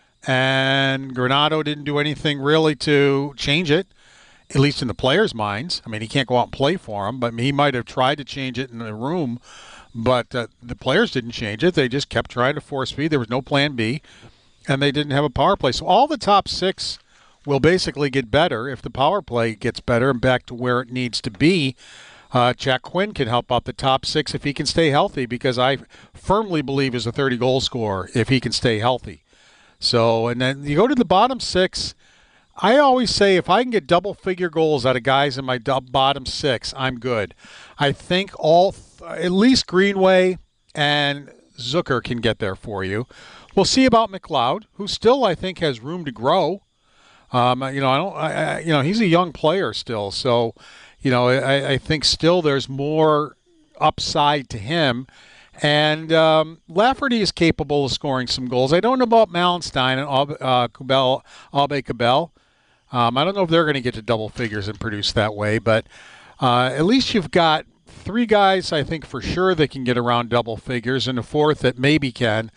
And Granato didn't do anything really to change it, at least in the players' minds. I mean, he can't go out and play for them, but he might have tried to change it in the room, but uh, the players didn't change it. They just kept trying to force feed. There was no plan B, and they didn't have a power play. So all the top six will basically get better if the power play gets better and back to where it needs to be. Uh, Jack Quinn can help out the top six if he can stay healthy because I firmly believe he's a thirty-goal scorer if he can stay healthy. So, and then you go to the bottom six, I always say if I can get double-figure goals out of guys in my bottom six, I'm good. I think all, th- at least Greenway and Zucker can get there for you. We'll see about McLeod, who still, I think, has room to grow. Um, you know, I don't, I, I, you know, he's a young player still, so... You know, I, I think still there's more upside to him. And um, Lafferty is capable of scoring some goals. I don't know about Malenstein and uh, Kubel, Abe Kubel. Um, I don't know if they're going to get to double figures and produce that way. But uh, at least you've got three guys, I think, for sure that can get around double figures, and a fourth that maybe can.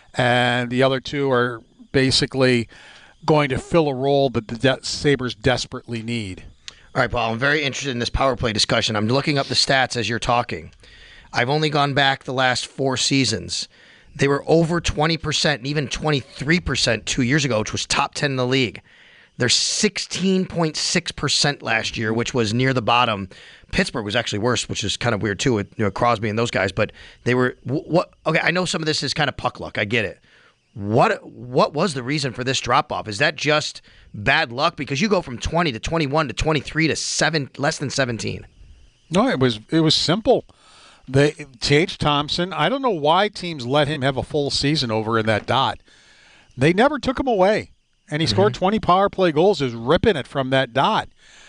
And the other two are basically going to fill a role that the De- Sabres desperately need. All right, Paul, I'm very interested in this power play discussion. I'm looking up the stats as you're talking. I've only gone back the last four seasons. They were over twenty percent and even twenty-three percent two years ago, which was top ten in the league. They're sixteen point six percent last year, which was near the bottom. Pittsburgh was actually worse, which is kind of weird too, with you know, Crosby and those guys. But they were what? Okay, I know some of this is kind of puck luck. I get it. What what was the reason for this drop off? Is that just bad luck? Because you go from twenty to twenty-one to twenty-three to seven, less than seventeen. No, it was it was simple. They Tage Thompson. I don't know why teams let him have a full season over in that dot. They never took him away, and he mm-hmm. scored twenty power play goals. Is ripping it from that dot.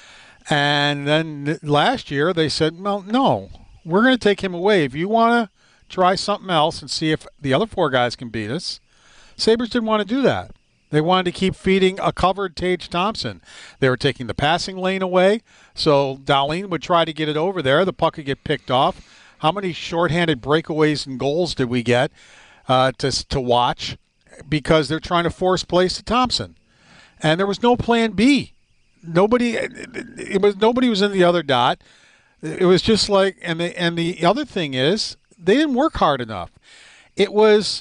And then last year they said, "Well, no, we're going to take him away. If you want to try something else and see if the other four guys can beat us." Sabres didn't want to do that. They wanted to keep feeding a covered Tage Thompson. They were taking the passing lane away, so Dahlin would try to get it over there. The puck would get picked off. How many shorthanded breakaways and goals did we get uh, to to watch? Because they're trying to force plays to Thompson, and there was no plan B. Nobody, it was nobody was in the other dot. It was just like, and the and the other thing is they didn't work hard enough. It was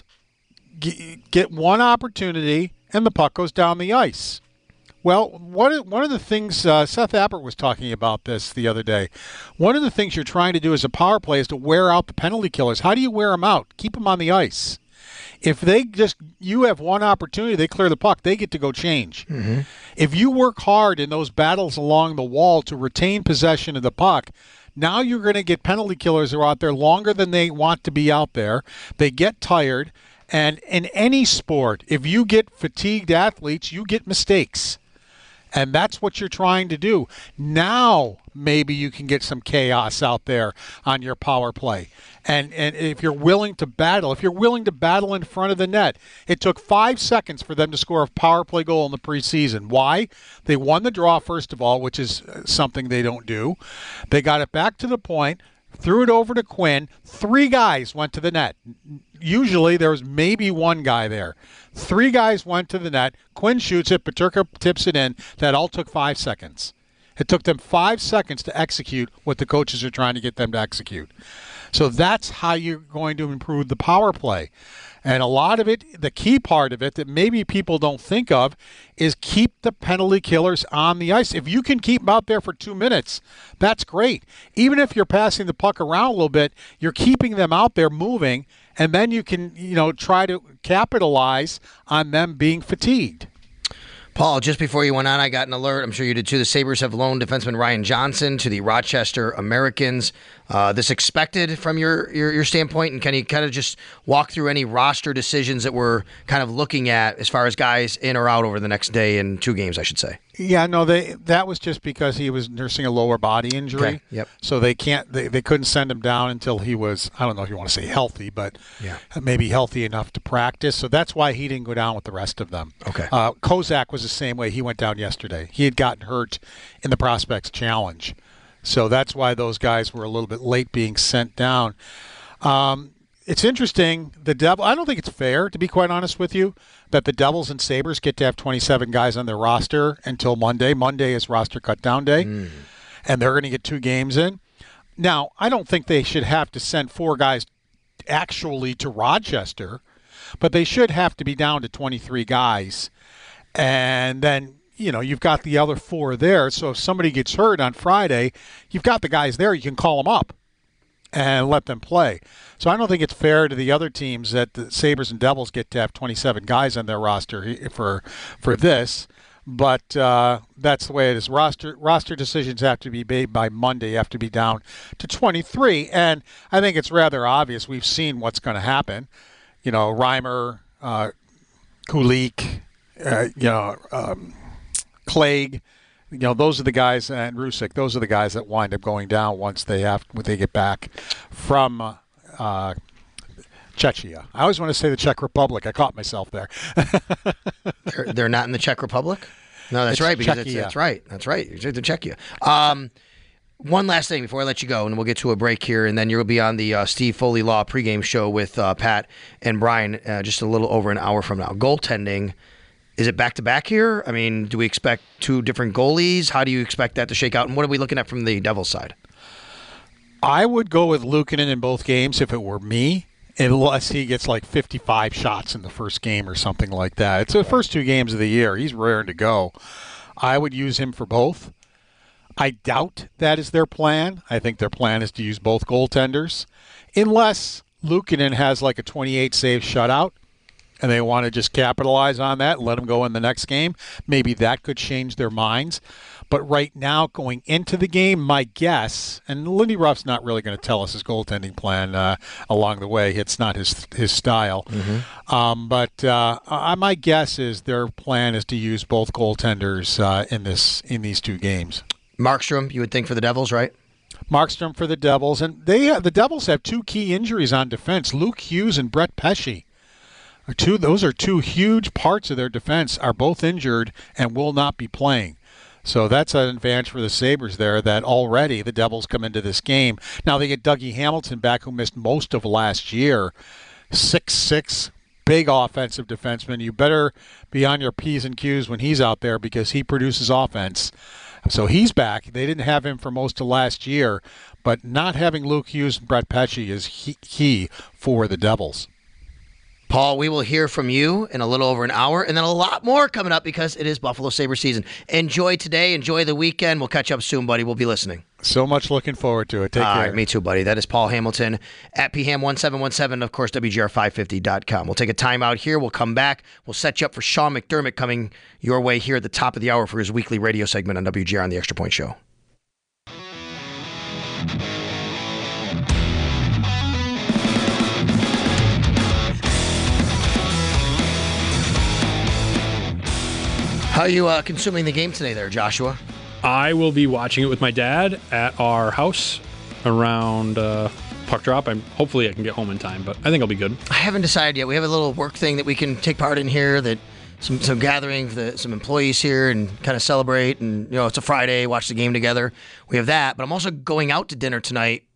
get one opportunity and the puck goes down the ice. Well, one of, one of the things, uh, Seth Appert was talking about this the other day. One of the things you're trying to do as a power play is to wear out the penalty killers. How do you wear them out? Keep them on the ice. If they just, you have one opportunity, they clear the puck, they get to go change. Mm-hmm. If you work hard in those battles along the wall to retain possession of the puck, now you're going to get penalty killers who are out there longer than they want to be out there. They get tired. And in any sport, if you get fatigued athletes, you get mistakes. And that's what you're trying to do. Now, maybe you can get some chaos out there on your power play. And and if you're willing to battle, if you're willing to battle in front of the net, it took five seconds for them to score a power play goal in the preseason. Why? They won the draw, first of all, which is something they don't do. They got it back to the point. threw it over to Quinn. Three guys went to the net. Usually there was maybe one guy there. Three guys went to the net. Quinn shoots it. Peterka tips it in. That all took five seconds. It took them five seconds to execute what the coaches are trying to get them to execute. So that's how you're going to improve the power play. And a lot of it, the key part of it that maybe people don't think of is keep the penalty killers on the ice. If you can keep them out there for two minutes, that's great. Even if you're passing the puck around a little bit, you're keeping them out there moving, and then you can, you know, try to capitalize on them being fatigued. Paul, just before you went on, I got an alert. I'm sure you did too. The Sabres have loaned defenseman Ryan Johnson to the Rochester Americans. Uh, this expected from your, your your standpoint, and can you kind of just walk through any roster decisions that we're kind of looking at as far as guys in or out over the next day in two games, I should say? Yeah, no, they that was just because he was nursing a lower body injury. Okay, yep. So they can't they, they couldn't send him down until he was, I don't know if you want to say healthy, but yeah. maybe healthy enough to practice. So that's why he didn't go down with the rest of them. Okay. Uh, Kozak was the same way. He went down yesterday. He had gotten hurt in the Prospects Challenge. So that's why those guys were a little bit late being sent down. Um, it's interesting. The Devil. I don't think it's fair, to be quite honest with you, that the Devils and Sabres get to have twenty-seven guys on their roster until Monday. Monday is roster cut down day, mm. and they're going to get two games in. Now, I don't think they should have to send four guys actually to Rochester, but they should have to be down to twenty-three guys, and then, you know, you've got the other four there. So if somebody gets hurt on Friday, you've got the guys there. You can call them up and let them play. So I don't think it's fair to the other teams that the Sabres and Devils get to have twenty-seven guys on their roster for for this. But uh, that's the way it is. Roster roster decisions have to be made by Monday. You have to be down to twenty-three. And I think it's rather obvious. We've seen what's going to happen. You know, Reimer, uh, Kulik, uh, you know, um, Clegg, you know, those are the guys, and Rusick, those are the guys that wind up going down once they have when they get back from uh, Czechia. I always want to say the Czech Republic. I caught myself there. they're, they're not in the Czech Republic? No, that's it's right. Because Czechia. it's, that's right. That's right. It's the Czechia. Um, one last thing before I let you go, and we'll get to a break here, and then you'll be on the uh, Steve Foley Law pregame show with uh, Pat and Brian uh, just a little over an hour from now. Goaltending. Is it back-to-back here? I mean, do we expect two different goalies? How do you expect that to shake out? And what are we looking at from the Devils side? I would go with Luukkonen in both games if it were me, unless he gets like fifty-five shots in the first game or something like that. It's the first two games of the year. He's raring to go. I would use him for both. I doubt that is their plan. I think their plan is to use both goaltenders, unless Luukkonen has like a twenty-eight save shutout, and they want to just capitalize on that and let him go in the next game. Maybe that could change their minds. But right now, going into the game, my guess, and Lindy Ruff's not really going to tell us his goaltending plan uh, along the way. It's not his his style. Mm-hmm. Um, but uh, I, my guess is their plan is to use both goaltenders uh, in this in these two games. Markstrom, you would think, for the Devils, right? Markstrom for the Devils. And they uh, the Devils have two key injuries on defense, Luke Hughes and Brett Pesce. Are two, those are two huge parts of their defense, are both injured and will not be playing. So that's an advantage for the Sabres there, that already the Devils come into this game. Now they get Dougie Hamilton back, who missed most of last year. six six, big offensive defenseman. You better be on your P's and Q's when he's out there because he produces offense. So he's back. They didn't have him for most of last year, but not having Luke Hughes and Brett Pesce is key for the Devils. Paul, we will hear from you in a little over an hour, and then a lot more coming up because it is Buffalo Sabres season. Enjoy today. Enjoy the weekend. We'll catch up soon, buddy. We'll be listening. So much looking forward to it. Take All care. Right, me too, buddy. That is Paul Hamilton at P Ham one seven one seven, of course, W G R five fifty dot com. We'll take a time out here. We'll come back. We'll set you up for Sean McDermott coming your way here at the top of the hour for his weekly radio segment on W G R on the Extra Point Show. How are you uh, consuming the game today there, Joshua? I will be watching it with my dad at our house around uh, puck drop. I'm hopefully I can get home in time, but I think I'll be good. I haven't decided yet. We have a little work thing that we can take part in here, that some some gathering for the, some employees here and kind of celebrate. And you know, it's a Friday, watch the game together. We have that, but I'm also going out to dinner tonight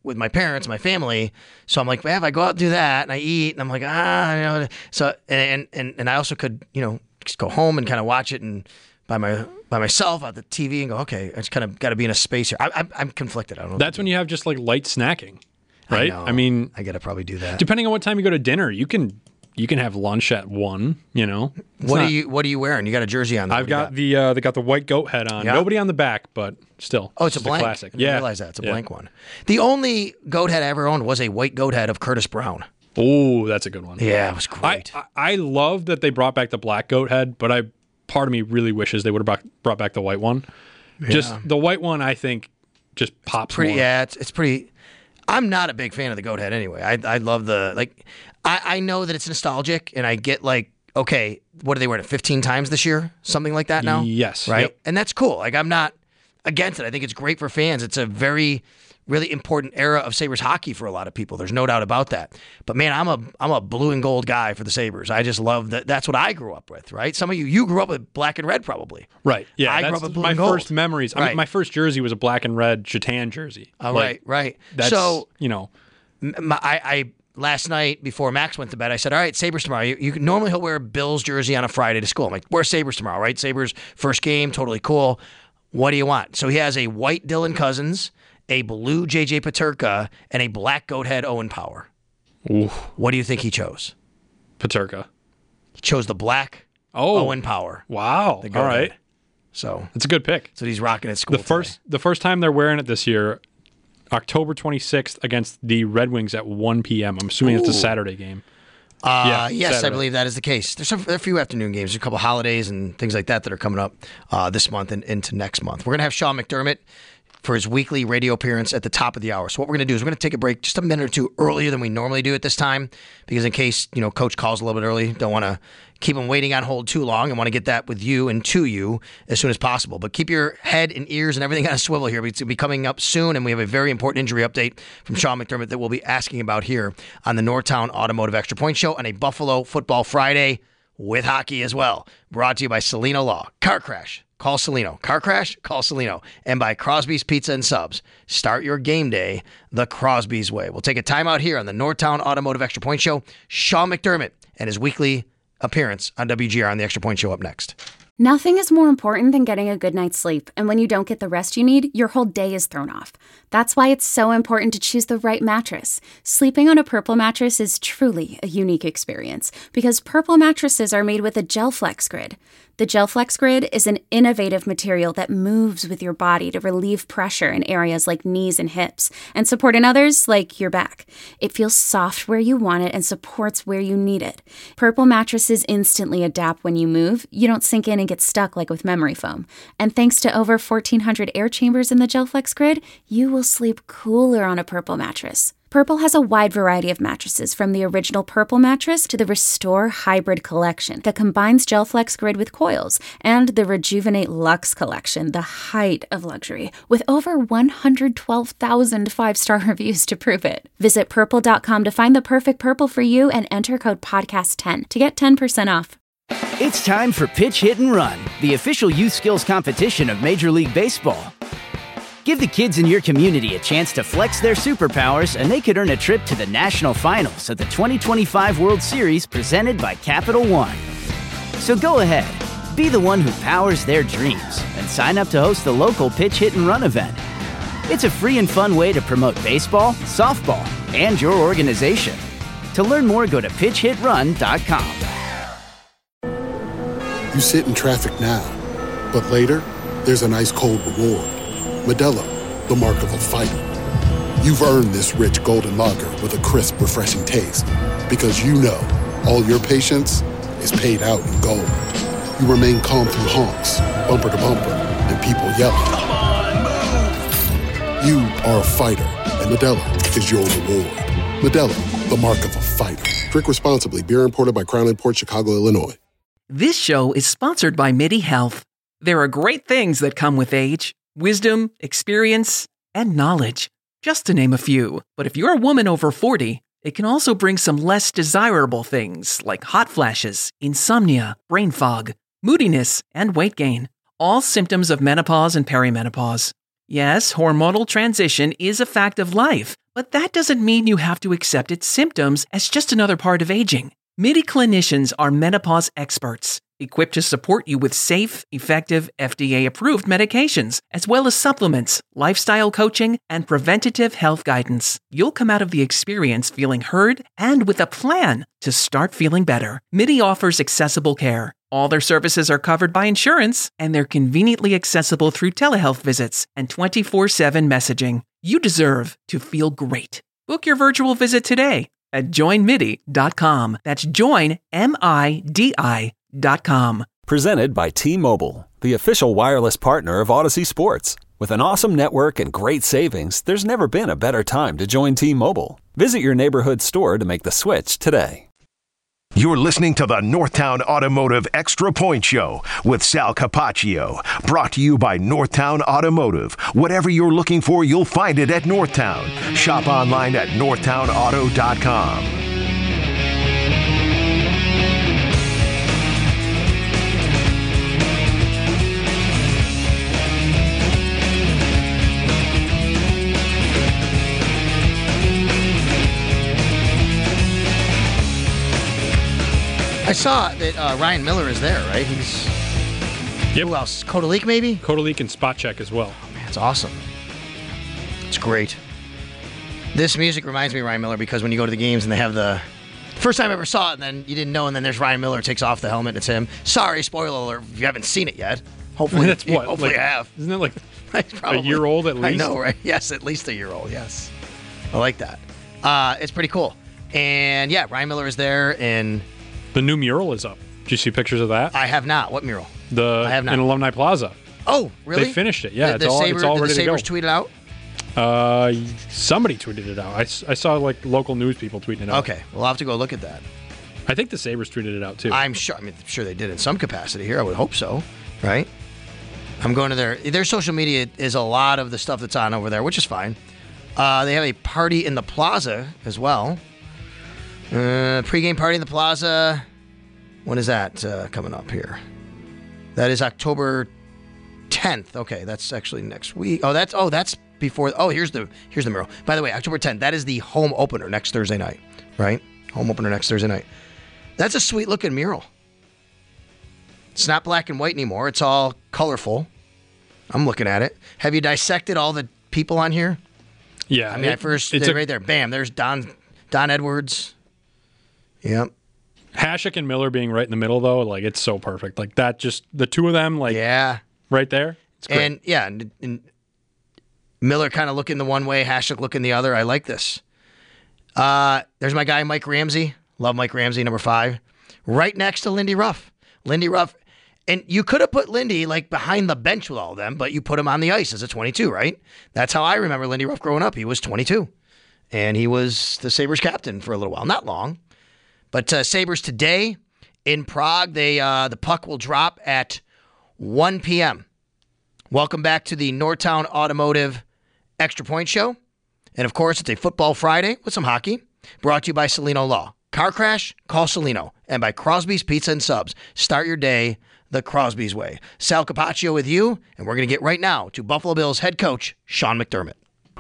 with my parents, my family. So I'm like, well, if I go out and do that and I eat and I'm like, ah, you know. So, and, and, and I also could, you know, just go home and kind of watch it and by my, by myself at the T V and go, okay, I just kind of got to be in a space here. I, I'm, I'm conflicted. I don't know. That's when you have just like light snacking, right? I, I mean, I got to probably do that. Depending on what time you go to dinner, you can, you can have lunch at one, you know. It's what not, are you, what are you wearing? You got a jersey on. I've got, got the, uh, they got the white goat head on. Yeah. Nobody on the back, but still. Oh, it's a just blank. classic. I didn't yeah. realize that. It's a yeah. blank one. The only goat head I ever owned was a white goat head of Curtis Brown. Oh, that's a good one. Yeah, it was great. I, I, I love that they brought back the black goat head, but I part of me really wishes they would have brought, brought back the white one. Yeah. Just the white one, I think, just pops pretty. more. Yeah, it's it's pretty. I'm not a big fan of the goat head anyway. I I love the like. I I know that it's nostalgic, and I get like, okay, what are they wearing it fifteen times this year? Something like that now. Yes. Right. Yep. And that's cool. Like I'm not against it. I think it's great for fans. It's a very really important era of Sabres hockey for a lot of people. There's no doubt about that. But man, I'm a I'm a blue and gold guy for the Sabres. I just love that. That's what I grew up with, right? Some of you, you grew up with black and red probably. Right. Yeah. I that's grew up with blue my and gold. first memories. I Right. mean, my first jersey was a black and red Chatan jersey. Oh, Like, right, right. That's, So, you know. my, I, I last night before Max went to bed, I said, all right, Sabres tomorrow. You, you normally he'll wear a Bills jersey on a Friday to school. I'm like, wear Sabres tomorrow, right? Sabres first game, totally cool. What do you want? So he has a white Dylan Cousins, a blue J J Peterka, and a black goat head Owen Power. Ooh. What do you think he chose? Peterka. He chose the black Oh. Owen Power. Wow. The goat All right. head. So it's a good pick. So he's rocking at school. The first today. the first time they're wearing it this year, October twenty-sixth against the Red Wings at one p.m. I'm assuming it's a Ooh. Saturday game. Uh, Yeah, yes, Saturday. I believe that is the case. There's a, a few afternoon games, a couple holidays and things like that that are coming up uh, this month and into next month. We're going to have Sean McDermott for his weekly radio appearance at the top of the hour. So what we're going to do is we're going to take a break just a minute or two earlier than we normally do at this time, because in case, you know, Coach calls a little bit early, don't want to keep him waiting on hold too long and want to get that with you and to you as soon as possible. But keep your head and ears and everything on a swivel here, because it's going to be coming up soon, and we have a very important injury update from Sean McDermott that we'll be asking about here on the Northtown Automotive Extra Point Show on a Buffalo Football Friday with hockey as well. Brought to you by Celino Law. Car crash. Call Celino. Car crash? Call Celino. And by Crosby's Pizza and Subs. Start your game day the Crosby's way. We'll take a time out here on the Northtown Automotive Extra Point Show. Sean McDermott and his weekly appearance on W G R on the Extra Point Show up next. Nothing is more important than getting a good night's sleep, and when you don't get the rest you need, your whole day is thrown off. That's why it's so important to choose the right mattress. Sleeping on a Purple mattress is truly a unique experience, because Purple mattresses are made with a GelFlex Grid. The GelFlex Grid is an innovative material that moves with your body to relieve pressure in areas like knees and hips, and support in others like your back. It feels soft where you want it and supports where you need it. Purple mattresses instantly adapt when you move. You don't sink in and get stuck like with memory foam. And thanks to over fourteen hundred air chambers in the GelFlex Grid, you will sleep cooler on a Purple mattress. Purple has a wide variety of mattresses, from the original Purple mattress to the Restore Hybrid collection that combines GelFlex Grid with coils, and the Rejuvenate Luxe collection, the height of luxury, with over one hundred twelve thousand five-star reviews to prove it. Visit purple dot com to find the perfect Purple for you and enter code podcast ten to get ten percent off. It's time for Pitch Hit and Run, the official youth skills competition of Major League Baseball. Give the kids in your community a chance to flex their superpowers, and they could earn a trip to the national finals at the twenty twenty-five World Series presented by Capital One. So go ahead, be the one who powers their dreams, and sign up to host the local Pitch Hit and Run event. It's a free and fun way to promote baseball, softball, and your organization. To learn more, go to pitch hit run dot com. You sit in traffic now, but later, there's an ice cold reward. Modelo, the mark of a fighter. You've earned this rich golden lager with a crisp, refreshing taste. Because you know, all your patience is paid out in gold. You remain calm through honks, bumper to bumper, and people yelling. Come on, move! You are a fighter, and Modelo is your reward. Modelo, the mark of a fighter. Drink responsibly. Beer imported by Crown Imports, Chicago, Illinois. This show is sponsored by MIDI Health. There are great things that come with age. Wisdom, experience, and knowledge, just to name a few. But if you're a woman over forty, it can also bring some less desirable things like hot flashes, insomnia, brain fog, moodiness, and weight gain. All symptoms of menopause and perimenopause. Yes, hormonal transition is a fact of life, But that doesn't mean you have to accept its symptoms as just another part of aging. MIDI clinicians are menopause experts, equipped to support you with safe, effective, F D A-approved medications, as well as supplements, lifestyle coaching, and preventative health guidance. You'll come out of the experience feeling heard and with a plan to start feeling better. MIDI offers accessible care. All their services are covered by insurance, and they're conveniently accessible through telehealth visits and twenty-four seven messaging. You deserve to feel great. Book your virtual visit today at join midi dot com. That's join, M I D I dot com. Presented by T-Mobile, the official wireless partner of Odyssey Sports. With an awesome network and great savings, there's never been a better time to join T-Mobile. Visit your neighborhood store to make the switch today. You're listening to the Northtown Automotive Extra Point Show with Sal Capaccio. Brought to you by Northtown Automotive. Whatever you're looking for, you'll find it at Northtown. Shop online at northtown auto dot com. I saw that uh, Ryan Miller is there, right? He's. Yep. Who else? Kodalik, maybe? Kodalik and Spot Check as well. Oh, man, it's awesome. It's great. This music reminds me of Ryan Miller because when you go to the games and they have the. First time I ever saw it, and then you didn't know, and then there's Ryan Miller takes off the helmet, and it's him. Sorry, spoiler alert, if you haven't seen it yet. Hopefully, that's what. Hopefully, like, I have. Isn't it like Probably. a year old at least? I know, right? Yes, at least a year old. Yes, I like that. Uh, it's pretty cool, and yeah, Ryan Miller is there, and the new mural is up. Did you see pictures of that? I have not. What mural? The I have not. in Alumni Plaza. Oh, really? They finished it. Yeah, the, it's the all Saber, it's all ready the to go. Sabres tweeted out. Uh, somebody tweeted it out. I, I saw like local news people tweeting it out. Okay, we'll have to go look at that. I think the Sabres tweeted it out too. I'm sure. I mean, I'm sure they did in some capacity here. I would hope so, right? I'm going to their their social media is a lot of the stuff that's on over there, which is fine. Uh, they have a party in the plaza as well. Uh, pre-game party in the plaza. When is that uh, coming up here? That is October tenth. Okay, that's actually next week. Oh, that's oh that's before. Oh, here's the here's the mural. By the way, October tenth. That is the home opener next Thursday night, right? Home opener next Thursday night. That's a sweet looking mural. It's not black and white anymore. It's all colorful. I'm looking at it. Have you dissected all the people on here? Yeah. I mean, it, at first, it's a, right there. Bam. There's Don Don Edwards. Yep. Hasek and Miller being right in the middle, though, like it's so perfect. Like that, just the two of them, like yeah, right there. It's great. And yeah, and, and Miller kind of looking the one way, Hasek looking the other. I like this. Uh, there's my guy Mike Ramsey. Love Mike Ramsey, number five, right next to Lindy Ruff. Lindy Ruff, and you could have put Lindy like behind the bench with all of them, but you put him on the ice as a twenty-two, right? That's how I remember Lindy Ruff growing up. He was twenty-two, and he was the Sabres captain for a little while, not long. But uh, Sabres today in Prague, they uh, the puck will drop at one p.m. Welcome back to the Northtown Automotive Extra Point Show. And, of course, it's a football Friday with some hockey. Brought to you by Celino Law. Car crash? Call Celino. And by Crosby's Pizza and Subs. Start your day the Crosby's way. Sal Capaccio with you, and we're going to get right now to Buffalo Bills head coach Sean McDermott.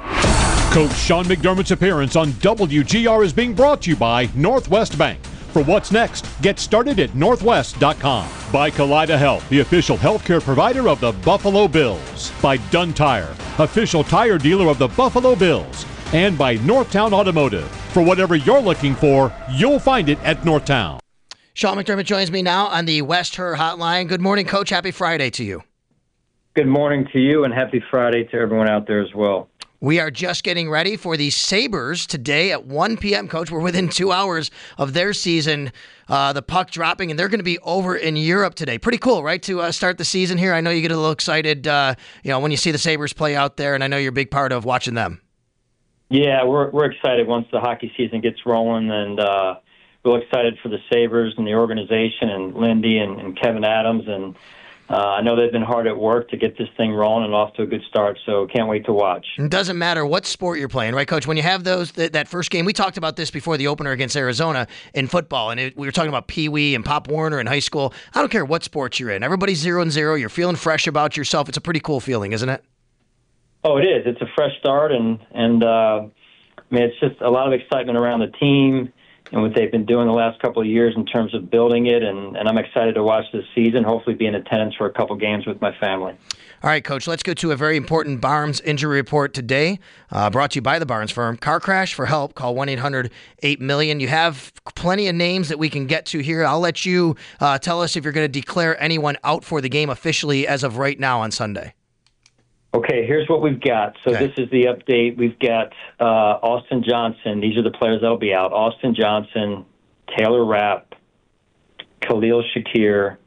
Coach Sean McDermott's appearance on W G R is being brought to you by Northwest Bank. For what's next, get started at northwest dot com. By Kaleida Health, the official healthcare provider of the Buffalo Bills. By Dunn Tire, official tire dealer of the Buffalo Bills. And by Northtown Automotive. For whatever you're looking for, you'll find it at Northtown. Sean McDermott joins me now on the West Her Hotline. Good morning, Coach. Happy Friday to you. Good morning to you, and happy Friday to everyone out there as well. We are just getting ready for the Sabres today at one p.m., Coach. We're within two hours of their season, uh, the puck dropping, and they're going to be over in Europe today. Pretty cool, right, to uh, start the season here? I know you get a little excited uh, you know, when you see the Sabres play out there, and I know you're a big part of watching them. Yeah, we're we're excited once the hockey season gets rolling, and uh, we're excited for the Sabres and the organization and Lindy and, and Kevin Adams. And uh, I know they've been hard at work to get this thing rolling and off to a good start, so can't wait to watch. It doesn't matter what sport you're playing, right, Coach? When you have those th- that first game, we talked about this before the opener against Arizona in football, and it, we were talking about Pee Wee and Pop Warner in high school. I don't care what sports you're in. Everybody's zero and zero. You're feeling fresh about yourself. It's a pretty cool feeling, isn't it? Oh, it is. It's a fresh start, and and uh, I mean, it's just a lot of excitement around the team and what they've been doing the last couple of years in terms of building it, and, and I'm excited to watch this season, hopefully be in attendance for a couple games with my family. All right, Coach, let's go to a very important Barnes injury report today, uh, brought to you by the Barnes firm. Car crash, for help, call one eight hundred eight million. You have plenty of names that we can get to here. I'll let you uh, tell us if you're going to declare anyone out for the game officially as of right now on Sunday. Okay, here's what we've got. So Okay. this is the update. We've got uh, Austin Johnson. These are the players that'll be out. Austin Johnson, Taylor Rapp, Khalil Shakir,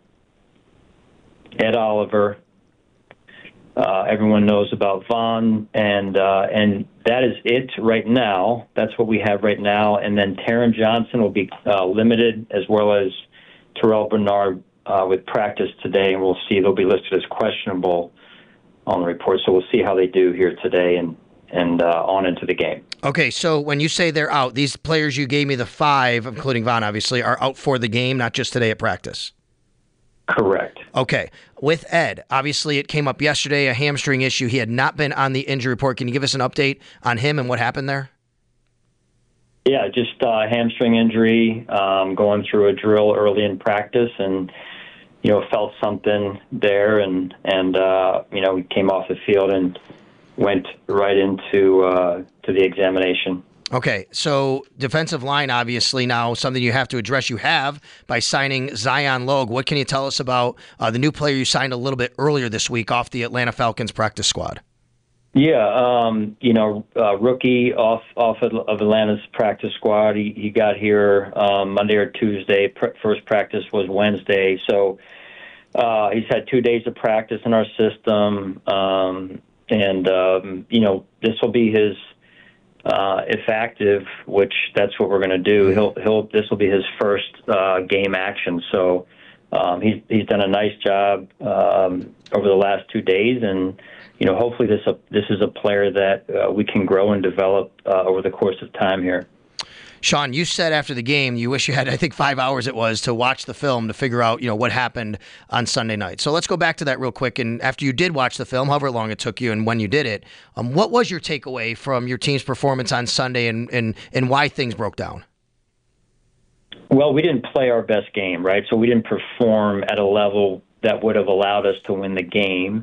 Ed Oliver. Uh, everyone knows about Vaughn, and uh, and that is it right now. That's what we have right now. And then Taron Johnson will be uh, limited, as well as Terrell Bernard uh, with practice today, and we'll see. They'll be listed as questionable on the report, so we'll see how they do here today and and uh, on into the game. Okay, so when you say they're out, these players you gave me, the five, including Vaughn, obviously, are out for the game, not just today at practice. Correct. Okay. With Ed, obviously it came up yesterday, a hamstring issue. He had not been on the injury report. Can you give us an update on him and what happened there? Yeah, just uh, hamstring injury, um, going through a drill early in practice, and you know felt something there, and and uh, you know we came off the field and went right into uh, to the examination. Okay, so defensive line, obviously now something you have to address. You have by signing Zion Logue. What can you tell us about uh, the new player you signed a little bit earlier this week off the Atlanta Falcons practice squad? Yeah, um, you know, uh, rookie off off of, of Atlanta's practice squad. He, he got here um, Monday or Tuesday. Pr- first practice was Wednesday, so uh, he's had two days of practice in our system, um, and um, you know, this will be his. Uh, if active, which that's what we're going to do, he'll he'll this will be his first uh, game action. So um, he's he's done a nice job um, over the last two days, and you know hopefully this uh, this is a player that uh, we can grow and develop uh, over the course of time here. Sean, you said after the game you wish you had, I think, five hours it was to watch the film to figure out, you know, what happened on Sunday night. So let's go back to that real quick. And after you did watch the film, however long it took you and when you did it, um, what was your takeaway from your team's performance on Sunday and, and, and why things broke down? Well, we didn't play our best game, right? So we didn't perform at a level that would have allowed us to win the game.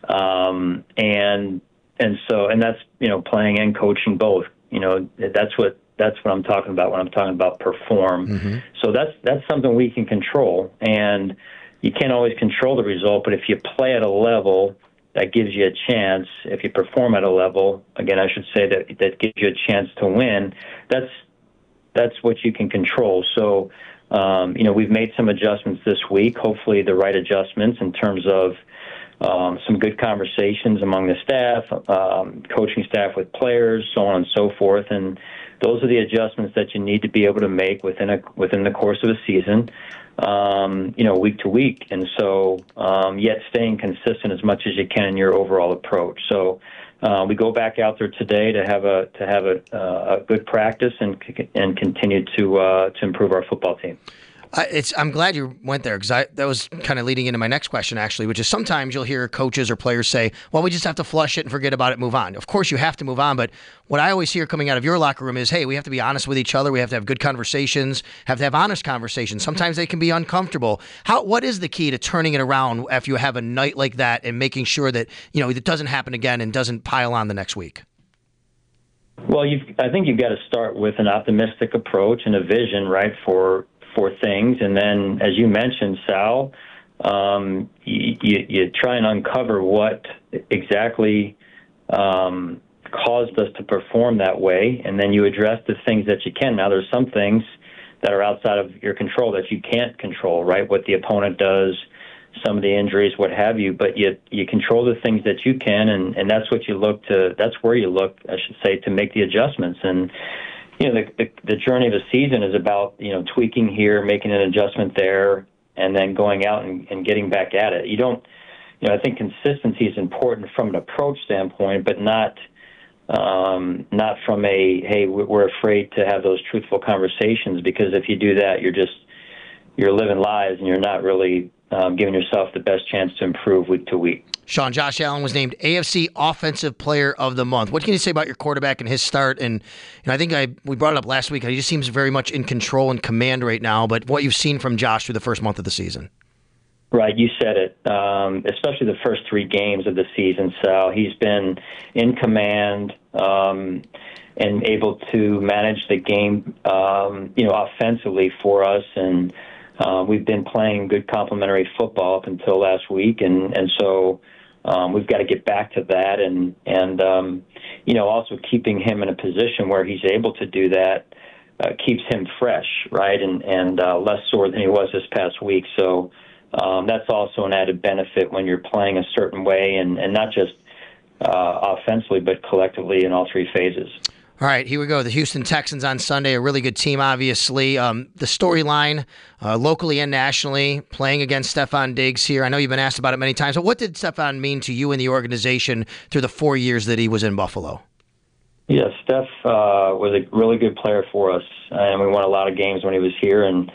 Um, and and so, and that's, you know, playing and coaching both. You know, that's what That's what I'm talking about when I'm talking about perform. Mm-hmm. So that's that's something we can control, and you can't always control the result. But if you play at a level that gives you a chance, if you perform at a level, again, I should say that that gives you a chance to win. That's that's what you can control. So, um, you know, we've made some adjustments this week. Hopefully, the right adjustments in terms of um, some good conversations among the staff, um, coaching staff with players, so on and so forth, and those are the adjustments that you need to be able to make within a within the course of a season, um, you know, week to week, and so um, yet staying consistent as much as you can in your overall approach. So uh, we go back out there today to have a to have a, uh, a good practice and and continue to uh, to improve our football team. Uh, it's. I'm glad you went there because that was kind of leading into my next question, actually, which is sometimes you'll hear coaches or players say, well, we just have to flush it and forget about it, move on. Of course, you have to move on. But what I always hear coming out of your locker room is, hey, we have to be honest with each other. We have to have good conversations, have to have honest conversations. Sometimes they can be uncomfortable. How? What is the key to turning it around after you have a night like that and making sure that, you know, it doesn't happen again and doesn't pile on the next week? Well, you've, I think you've got to start with an optimistic approach and a vision, right, for for things, and then, as you mentioned, Sal, um, you, you, you try and uncover what exactly um, caused us to perform that way, and then you address the things that you can. Now, there's some things that are outside of your control that you can't control, right? What the opponent does, some of the injuries, what have you, but you you control the things that you can, and, and that's what you look to. That's where you look, I should say, to make the adjustments. And you know, the, the the journey of a season is about, you know, tweaking here, making an adjustment there, and then going out and, and getting back at it. You don't, you know, I think consistency is important from an approach standpoint, but not um, not from a, hey, we're afraid to have those truthful conversations, because if you do that, you're just, you're living lies and you're not really um, giving yourself the best chance to improve week to week. Sean, Josh Allen was named A F C Offensive Player of the Month. What can you say about your quarterback and his start? And, and I think I we brought it up last week. He just seems very much in control and command right now. But what you've seen from Josh through the first month of the season? Right, you said it. Um, especially the first three games of the season, Sal. He's been in command um, and able to manage the game, um, you know, offensively for us. And uh, we've been playing good complementary football up until last week, and and so. Um, we've got to get back to that, and and um, you know, also keeping him in a position where he's able to do that uh, keeps him fresh, right, and and uh, less sore than he was this past week. So um, that's also an added benefit when you're playing a certain way, and and not just uh, offensively, but collectively in all three phases. All right, here we go. The Houston Texans on Sunday, a really good team, obviously. Um, the storyline, uh, locally and nationally, playing against Stefon Diggs here. I know you've been asked about it many times, but what did Stefon mean to you and the organization through the four years that he was in Buffalo? Yeah, Steph uh, was a really good player for us, and we won a lot of games when he was here. And,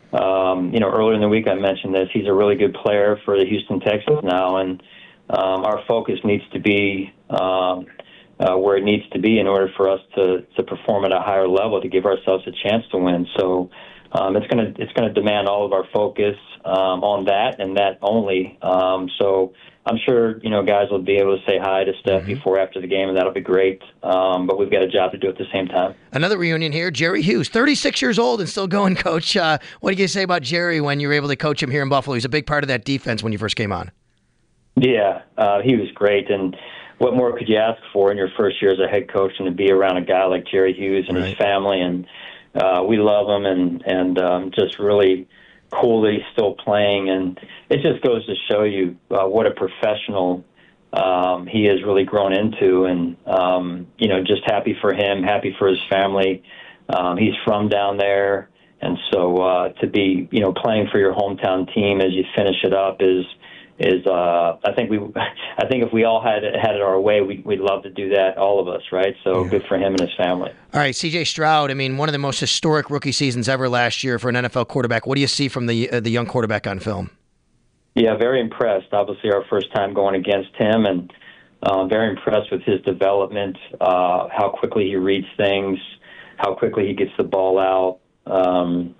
um, you know, earlier in the week I mentioned this. He's a really good player for the Houston Texans now, and um, our focus needs to be um, – Uh, where it needs to be in order for us to, to perform at a higher level to give ourselves a chance to win. So um, it's going to it's going to demand all of our focus um, on that and that only. Um, so I'm sure you know guys will be able to say hi to Steph mm-hmm. before after the game, and that'll be great. Um, but we've got a job to do at the same time. Another reunion here, Jerry Hughes, thirty-six years old and still going, Coach. Uh, what do you say about Jerry when you were able to coach him here in Buffalo? He's a big part of that defense when you first came on. Yeah, uh, he was great, and what more could you ask for in your first year as a head coach than to be around a guy like Jerry Hughes and right. his family? And uh, we love him, and and um, just really cool that he's still playing. And it just goes to show you uh, what a professional um, he has really grown into. And um, you know, just happy for him, happy for his family. Um, he's from down there, and so uh, to be you know playing for your hometown team as you finish it up is. Is uh, I think we, I think if we all had it, had it our way, we'd, we'd love to do that, all of us, right? So yeah. Good for him and his family. All right, C J Stroud. I mean, one of the most historic rookie seasons ever last year for an N F L quarterback. What do you see from the uh, the young quarterback on film? Yeah, very impressed. Obviously, our first time going against him, and uh, very impressed with his development, uh, how quickly he reads things, how quickly he gets the ball out. Um,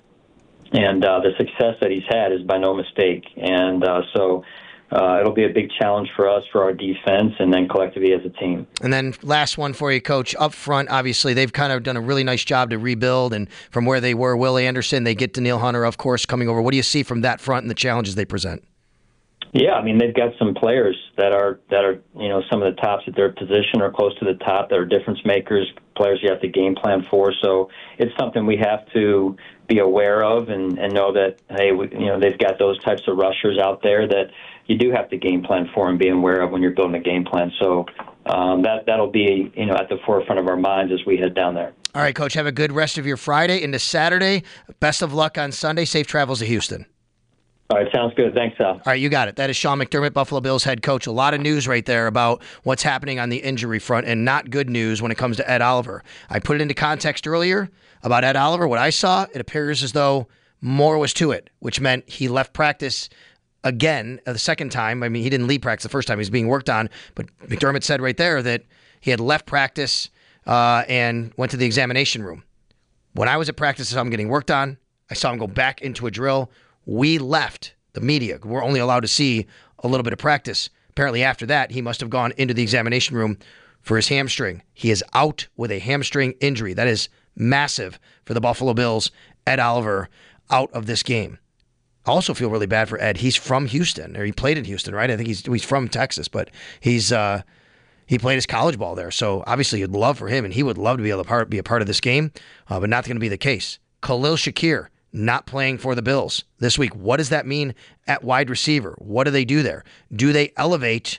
and uh, the success that he's had is by no mistake. And uh, so. Uh, it'll be a big challenge for us, for our defense, and then collectively as a team. And then last one for you, Coach. Up front, obviously, they've kind of done a really nice job to rebuild. And from where they were, Will Anderson, they get Danielle Hunter, of course, coming over. What do you see from that front and the challenges they present? Yeah, I mean, they've got some players that are, that are you know, some of the tops at their position or close to the top that are difference makers, players you have to game plan for. So it's something we have to be aware of and, and know that, hey, we, you know, they've got those types of rushers out there that you do have to game plan for and be aware of when you're building a game plan. So um, that, that'll be, you know, at the forefront of our minds as we head down there. All right, Coach, have a good rest of your Friday into Saturday. Best of luck on Sunday. Safe travels to Houston. All right, sounds good. Thanks, Sal. All right, you got it. That is Sean McDermott, Buffalo Bills head coach. A lot of news right there about what's happening on the injury front, and not good news when it comes to Ed Oliver. I put it into context earlier about Ed Oliver. What I saw, it appears as though more was to it, which meant he left practice again uh, the second time. I mean, he didn't leave practice the first time. He was being worked on, but McDermott said right there that he had left practice uh, and went to the examination room. When I was at practice, I saw him getting worked on. I saw him go back into a drill. We left. The media, we're only allowed to see a little bit of practice. Apparently after that, he must have gone into the examination room for his hamstring. He is out with a hamstring injury. That is massive for the Buffalo Bills. Ed Oliver out of this game. I also feel really bad for Ed. He's from Houston, or he played in Houston, right? I think he's he's from Texas, but he's uh, he played his college ball there. So obviously you'd love for him, and he would love to be able to part, be a part of this game, uh, but not going to be the case. Khalil Shakir, not playing for the Bills this week. What does that mean at wide receiver? What do they do there? Do they elevate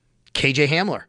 K J Hamler?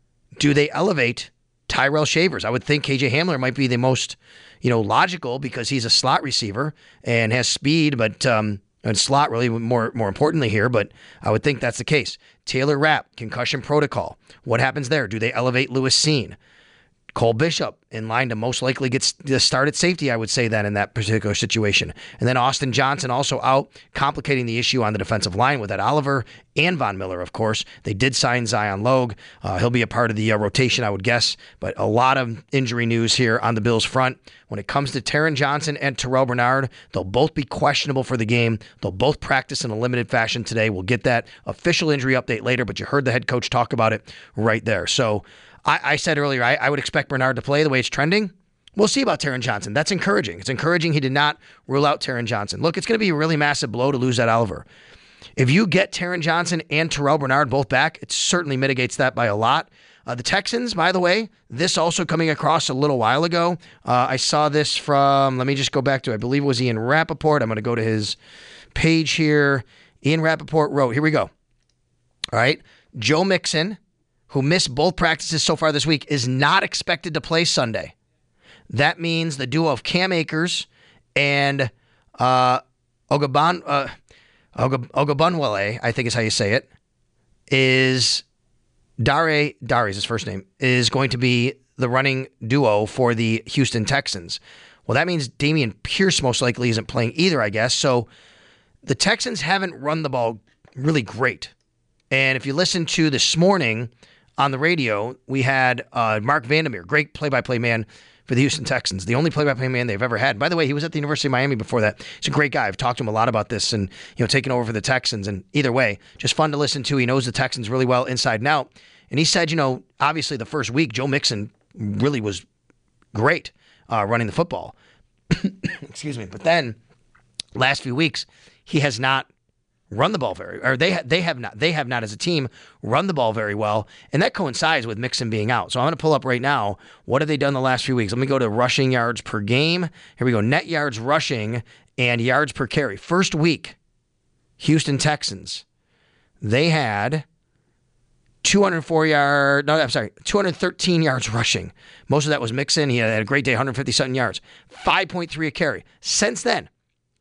Do they elevate Tyrell Shavers? I would think K J Hamler might be the most, you know, logical because he's a slot receiver and has speed, but um, and slot really more more importantly here. But I would think that's the case. Taylor Rapp, concussion protocol. What happens there? Do they elevate Lewis Cine? Cole Bishop in line to most likely get the start at safety, I would say, then in that particular situation. And then Austin Johnson also out, complicating the issue on the defensive line with Ed Oliver and Von Miller, of course. They did sign Zion Logue. Uh, he'll be a part of the uh, rotation, I would guess. But a lot of injury news here on the Bills front. When it comes to Taron Johnson and Terrell Bernard, they'll both be questionable for the game. They'll both practice in a limited fashion today. We'll get that official injury update later, but you heard the head coach talk about it right there. So I, I said earlier, I, I would expect Bernard to play the way it's trending. We'll see about Taron Johnson. That's encouraging. It's encouraging he did not rule out Taron Johnson. Look, it's going to be a really massive blow to lose Ed Oliver. If you get Taron Johnson and Terrell Bernard both back, it certainly mitigates that by a lot. Uh, the Texans, by the way, this also coming across a little while ago. Uh, I saw this from, let me just go back to, I believe it was Ian Rappaport. I'm going to go to his page here. Ian Rappaport wrote, here we go. All right. Joe Mixon, who missed both practices so far this week, is not expected to play Sunday. That means the duo of Cam Akers and uh, Ogaban, uh, Ogabunwale, I think is how you say it, is Dare, Dare is his first name, is going to be the running duo for the Houston Texans. Well, that means Dameon Pierce most likely isn't playing either, I guess. So the Texans haven't run the ball really great. And if you listen to this morning on the radio, we had uh, Mark Vandermeer, great play-by-play man for the Houston Texans, the only play-by-play man they've ever had. And by the way, he was at the University of Miami before that. He's a great guy. I've talked to him a lot about this and, you know, taking over for the Texans. And either way, just fun to listen to. He knows the Texans really well inside and out. And he said, you know, obviously the first week, Joe Mixon really was great uh, running the football. Excuse me. But then last few weeks, he has not run the ball very, or they ha- they have not, they have not as a team run the ball very well, and that coincides with Mixon being out. So I'm going to pull up right now, what have they done the last few weeks? Let me go to rushing yards per game. Here we go, net yards rushing and yards per carry. First week, Houston Texans, they had two hundred four yards, no, I'm sorry, two hundred thirteen yards rushing. Most of that was Mixon. He had a great day, one hundred fifty something yards, five point three a carry. Since then,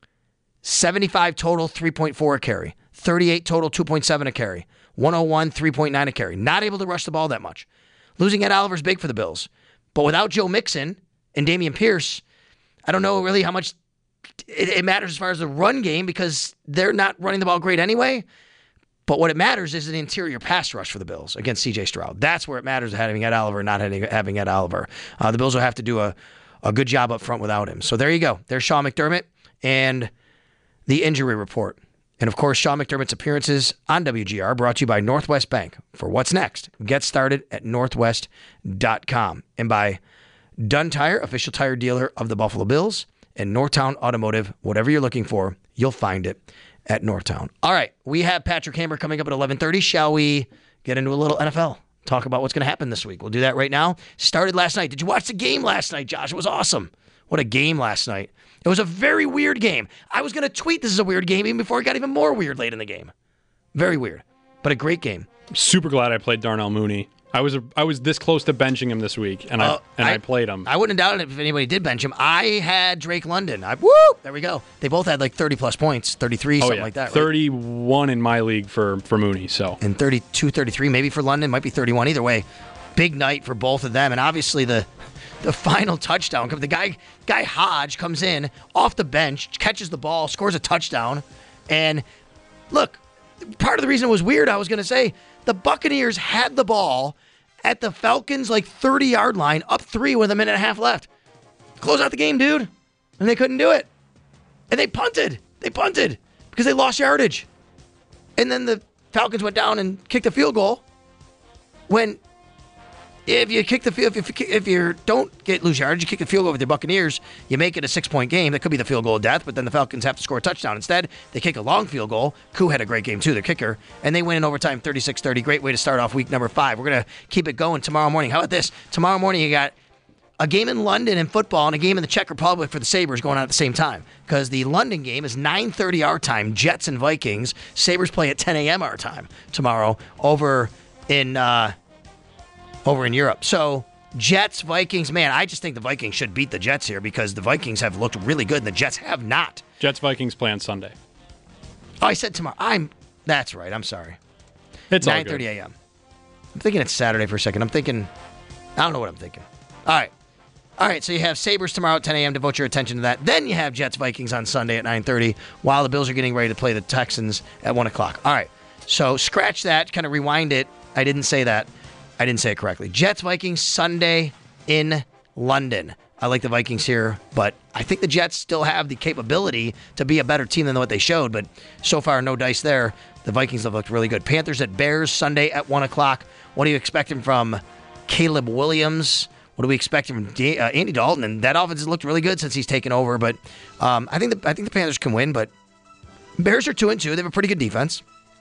seventy-five total, three point four a carry. thirty-eight total, two point seven a carry. one oh one, three point nine a carry. Not able to rush the ball that much. Losing Ed Oliver's big for the Bills. But without Joe Mixon and Dameon Pierce, I don't know really how much it, it matters as far as the run game because they're not running the ball great anyway. But what it matters is an interior pass rush for the Bills against C J Stroud. That's where it matters having Ed Oliver, not having, having Ed Oliver. Uh, the Bills will have to do a, a good job up front without him. So there you go. There's Sean McDermott and the injury report. And of course, Sean McDermott's appearances on W G R brought to you by Northwest Bank. For what's next, get started at northwest dot com. And by Dunn Tire, official tire dealer of the Buffalo Bills, and Northtown Automotive. Whatever you're looking for, you'll find it at Northtown. All right, we have Patrick Hammer coming up at eleven thirty. Shall we get into a little N F L? Talk about what's going to happen this week. We'll do that right now. Started last night. Did you watch the game last night, Josh? It was awesome. What a game last night. It was a very weird game. I was going to tweet this is a weird game even before it got even more weird late in the game. Very weird, but a great game. I'm super glad I played Darnell Mooney. I was a, I was this close to benching him this week, and I uh, and I, I played him. I wouldn't have doubted it if anybody did bench him. I had Drake London. I, woo! There we go. They both had like thirty-plus points, thirty-three, oh, something yeah. like that. Right? thirty-one in my league for, for Mooney. So And thirty-two, thirty-three maybe for London. Might be thirty-one. Either way, big night for both of them. And obviously the the final touchdown. The guy, guy Hodge comes in off the bench, catches the ball, scores a touchdown. And look, part of the reason it was weird, I was going to say, the Buccaneers had the ball at the Falcons' like thirty-yard line, up three with a minute and a half left. Close out the game, dude. And they couldn't do it. And they punted. They punted because they lost yardage. And then the Falcons went down and kicked a field goal. When if you kick the field, if you, if you don't get lose yardage, you kick the field goal with the Buccaneers, you make it a six-point game. That could be the field goal of death, but then the Falcons have to score a touchdown. Instead, they kick a long field goal. Koo had a great game, too, the kicker, and they win in overtime thirty-six thirty. Great way to start off week number five. We're going to keep it going tomorrow morning. How about this? Tomorrow morning, you got a game in London in football and a game in the Czech Republic for the Sabres going on at the same time because the London game is nine thirty our time, Jets and Vikings. Sabres play at ten a.m. our time tomorrow over in uh, over in Europe. So Jets, Vikings, man, I just think the Vikings should beat the Jets here because the Vikings have looked really good and the Jets have not. Jets, Vikings play on Sunday. Oh, I said tomorrow. I'm. That's right. I'm sorry. It's nine thirty a.m. I'm thinking it's Saturday for a second. I'm thinking, I don't know what I'm thinking. All right. All right, so you have Sabres tomorrow at ten a.m. Devote your attention to that. Then you have Jets-Vikings on Sunday at nine thirty while the Bills are getting ready to play the Texans at one o'clock. All right, so scratch that, kind of rewind it. I didn't say that. I didn't say it correctly. Jets-Vikings Sunday in London. I like the Vikings here, but I think the Jets still have the capability to be a better team than what they showed, but so far, no dice there. The Vikings have looked really good. Panthers at Bears Sunday at one o'clock. What are you expecting from Caleb Williams? What do we expect from D- uh, Andy Dalton? And that offense has looked really good since he's taken over. But um, I think the I think the Panthers can win. But Bears are two and two. They have a pretty good defense.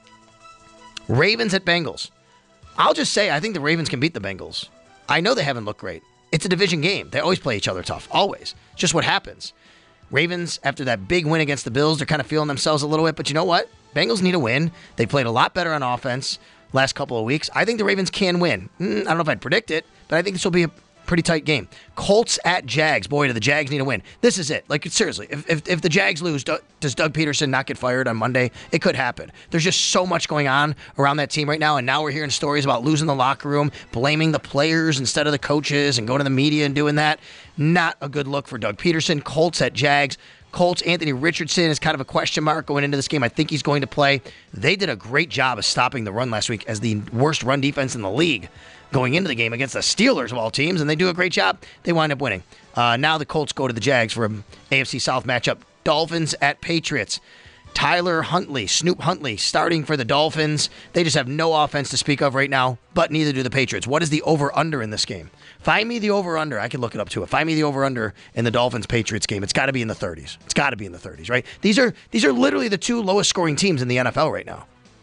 Ravens at Bengals. I'll just say I think the Ravens can beat the Bengals. I know they haven't looked great. It's a division game. They always play each other tough. Always. It's just what happens. Ravens, after that big win against the Bills, they're kind of feeling themselves a little bit. But you know what? Bengals need a win. They played a lot better on offense last couple of weeks. I think the Ravens can win. Mm, I don't know if I'd predict it, but I think this will be a pretty tight game. Colts at Jags. Boy, do the Jags need a win. This is it. Like, seriously, if if, if the Jags lose, do, does Doug Peterson not get fired on Monday? It could happen. There's just so much going on around that team right now, and now we're hearing stories about losing the locker room, blaming the players instead of the coaches, and going to the media and doing that. Not a good look for Doug Peterson. Colts at Jags. Colts, Anthony Richardson is kind of a question mark going into this game. I think he's going to play. They did a great job of stopping the run last week as the worst run defense in the league going into the game against the Steelers of all teams, and they do a great job. They wind up winning. Uh, now the Colts go to the Jags for an A F C South matchup. Dolphins at Patriots. Tyler Huntley, Snoop Huntley, starting for the Dolphins. They just have no offense to speak of right now, but neither do the Patriots. What is the over-under in this game? Find me the over-under. I can look it up, too. Find me the over-under in the Dolphins-Patriots game. It's got to be in the thirties. It's got to be in the thirties, right? These are these are literally the two lowest-scoring teams in the N F L right now.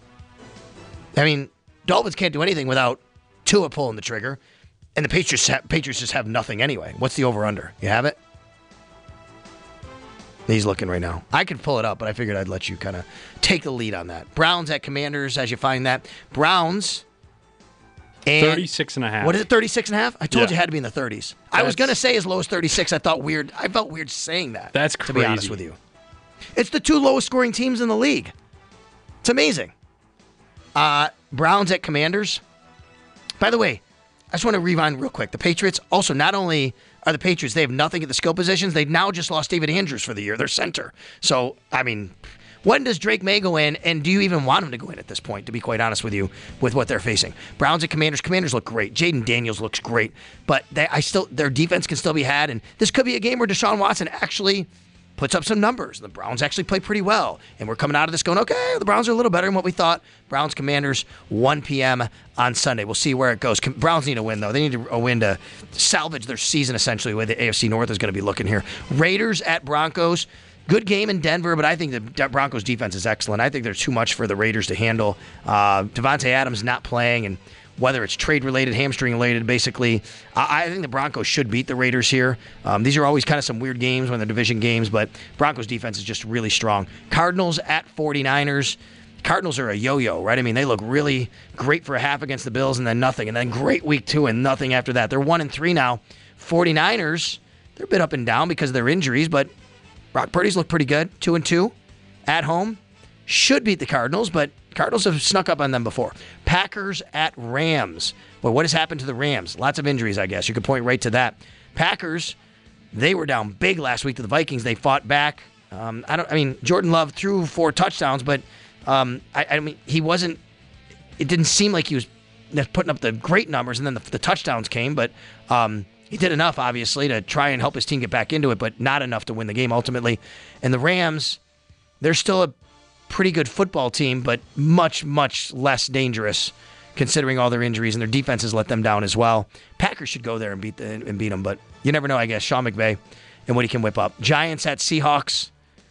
I mean, Dolphins can't do anything without Tua pulling the trigger, and the Patriots ha- Patriots just have nothing anyway. What's the over-under? You have it? He's looking right now. I could pull it up, but I figured I'd let you kind of take the lead on that. Browns at Commanders, as you find that. Browns and thirty-six and a half. What is it, thirty-six and a half? I told Yeah. you it had to be in the thirties. That's, I was going to say as low as thirty-six. I thought weird. I felt weird saying that. That's crazy. To be honest with you. It's the two lowest scoring teams in the league. It's amazing. Uh, Browns at Commanders. By the way, I just want to rewind real quick. The Patriots also not only are the Patriots, they have nothing at the skill positions. They now just lost David Andrews for the year, their center. So, I mean, when does Drake May go in, and do you even want him to go in at this point, to be quite honest with you, with what they're facing? Browns and Commanders. Commanders look great. Jaden Daniels looks great, but they, I still their defense can still be had, and this could be a game where Deshaun Watson actually puts up some numbers. The Browns actually play pretty well, and we're coming out of this going, okay, the Browns are a little better than what we thought. Browns Commanders, one p.m. on Sunday. We'll see where it goes. Browns need a win, though. They need a win to salvage their season, essentially, where the A F C North is going to be looking here. Raiders at Broncos. Good game in Denver, but I think the Broncos defense is excellent. I think there's too much for the Raiders to handle. Uh, Devontae Adams not playing, and whether it's trade-related, hamstring-related, basically, I, I think the Broncos should beat the Raiders here. Um, these are always kind of some weird games when they're division games, but Broncos defense is just really strong. Cardinals at forty-niners. Cardinals are a yo-yo, right? I mean, they look really great for a half against the Bills and then nothing, and then great week two and nothing after that. They're one and three now. forty-niners, they're a bit up and down because of their injuries, but Brock Purdy's looked pretty good. Two and two at home. Should beat the Cardinals, but Cardinals have snuck up on them before. Packers at Rams. Well, what has happened to the Rams? Lots of injuries, I guess. You could point right to that. Packers, they were down big last week to the Vikings. They fought back. Um, I don't. I mean, Jordan Love threw four touchdowns, but um, I, I mean, he wasn't. It didn't seem like he was putting up the great numbers, and then the, the touchdowns came. But um, he did enough, obviously, to try and help his team get back into it, but not enough to win the game ultimately. And the Rams, they're still a pretty good football team, but much, much less dangerous considering all their injuries, and their defenses let them down as well. Packers should go there and beat the, and beat them, but you never know, I guess. Sean McVay and what he can whip up. Giants at Seahawks.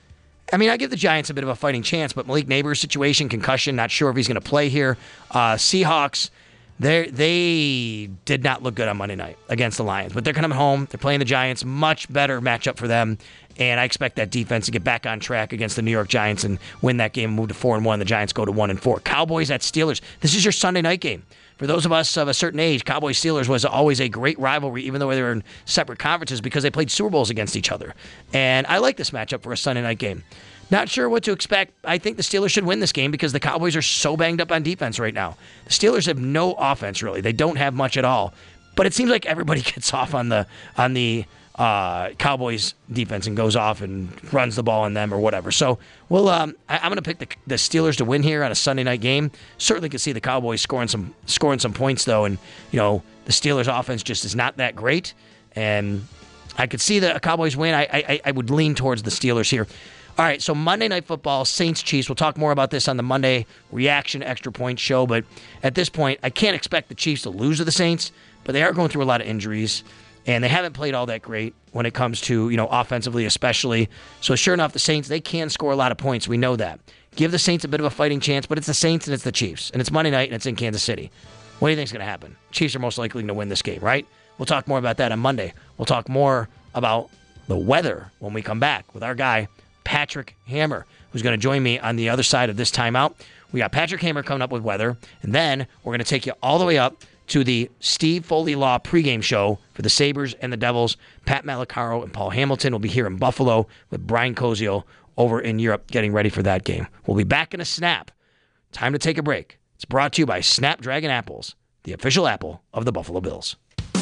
I mean, I give the Giants a bit of a fighting chance, but Malik Neighbors' situation, concussion, not sure if he's going to play here. Uh, Seahawks, they they did not look good on Monday night against the Lions, but they're coming home. They're playing the Giants. Much better matchup for them. And I expect that defense to get back on track against the New York Giants and win that game and move to four and one. The Giants go to one and four. Cowboys at Steelers. This is your Sunday night game. For those of us of a certain age, Cowboys-Steelers was always a great rivalry, even though they were in separate conferences, because they played Super Bowls against each other. And I like this matchup for a Sunday night game. Not sure what to expect. I think the Steelers should win this game because the Cowboys are so banged up on defense right now. The Steelers have no offense, really. They don't have much at all. But it seems like everybody gets off on the on the uh, Cowboys defense and goes off and runs the ball on them or whatever. So, well, um, I, I'm going to pick the, the Steelers to win here on a Sunday night game. Certainly could see the Cowboys scoring some scoring some points though, and you know the Steelers offense just is not that great, and I could see the Cowboys win. I I, I would lean towards the Steelers here. All right, so Monday Night Football, Saints-Chiefs. We'll talk more about this on the Monday Reaction Extra Point show, but at this point, I can't expect the Chiefs to lose to the Saints, but they are going through a lot of injuries, and they haven't played all that great when it comes to, you know, offensively especially. So sure enough, the Saints, they can score a lot of points. We know that. Give the Saints a bit of a fighting chance, but it's the Saints and it's the Chiefs, and it's Monday night and it's in Kansas City. What do you think is going to happen? Chiefs are most likely going to win this game, right? We'll talk more about that on Monday. We'll talk more about the weather when we come back with our guy, Patrick Hammer, who's going to join me on the other side of this timeout. We got Patrick Hammer coming up with weather, and then we're going to take you all the way up to the Steve Foley Law pregame show for the Sabres and the Devils. Pat Malacaro and Paul Hamilton will be here in Buffalo with Brian Koziel over in Europe getting ready for that game. We'll be back in a snap. Time to take a break. It's brought to you by Snapdragon Apples, the official apple of the Buffalo Bills.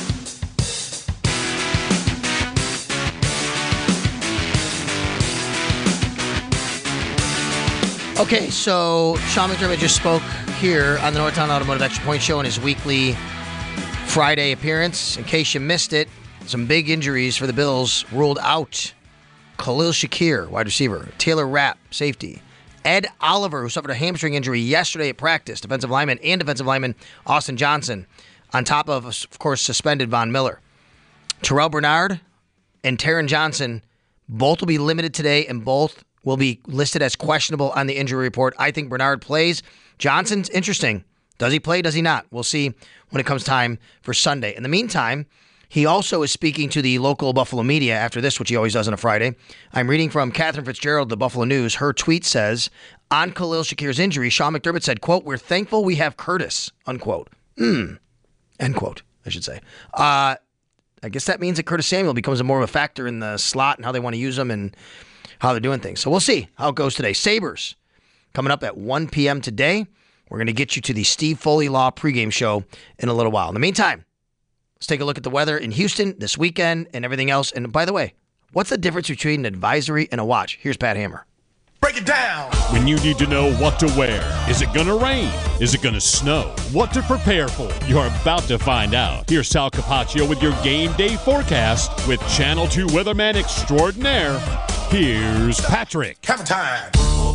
Okay, so Sean McDermott just spoke here on the Northtown Automotive Extra Point Show in his weekly Friday appearance. In case you missed it, some big injuries for the Bills ruled out. Khalil Shakir, wide receiver. Taylor Rapp, safety. Ed Oliver, who suffered a hamstring injury yesterday at practice, defensive lineman, and defensive lineman Austin Johnson, on top of, of course, suspended Von Miller. Terrell Bernard and Taron Johnson both will be limited today, and both will be listed as questionable on the injury report. I think Bernard plays. Johnson's interesting. Does he play? Does he not? We'll see when it comes time for Sunday. In the meantime, he also is speaking to the local Buffalo media after this, which he always does on a Friday. I'm reading from Catherine Fitzgerald, the Buffalo News. Her tweet says, on Khalil Shakir's injury, Sean McDermott said, quote, "We're thankful we have Curtis," unquote. Hmm. End quote, I should say. Uh, I guess that means that Curtis Samuel becomes a more of a factor in the slot and how they want to use him and how they're doing things. So we'll see how it goes today. Sabres coming up at one p.m. today. We're going to get you to the Steve Foley Law pregame show in a little while. In the meantime, let's take a look at the weather in Houston this weekend and everything else. And by the way, what's the difference between an advisory and a watch? Here's Pat Hammer. Break it down. When you need to know what to wear. Is it going to rain? Is it going to snow? What to prepare for? You're about to find out. Here's Sal Capaccio with your game day forecast with Channel two weatherman extraordinaire. Here's Patrick. Have a time.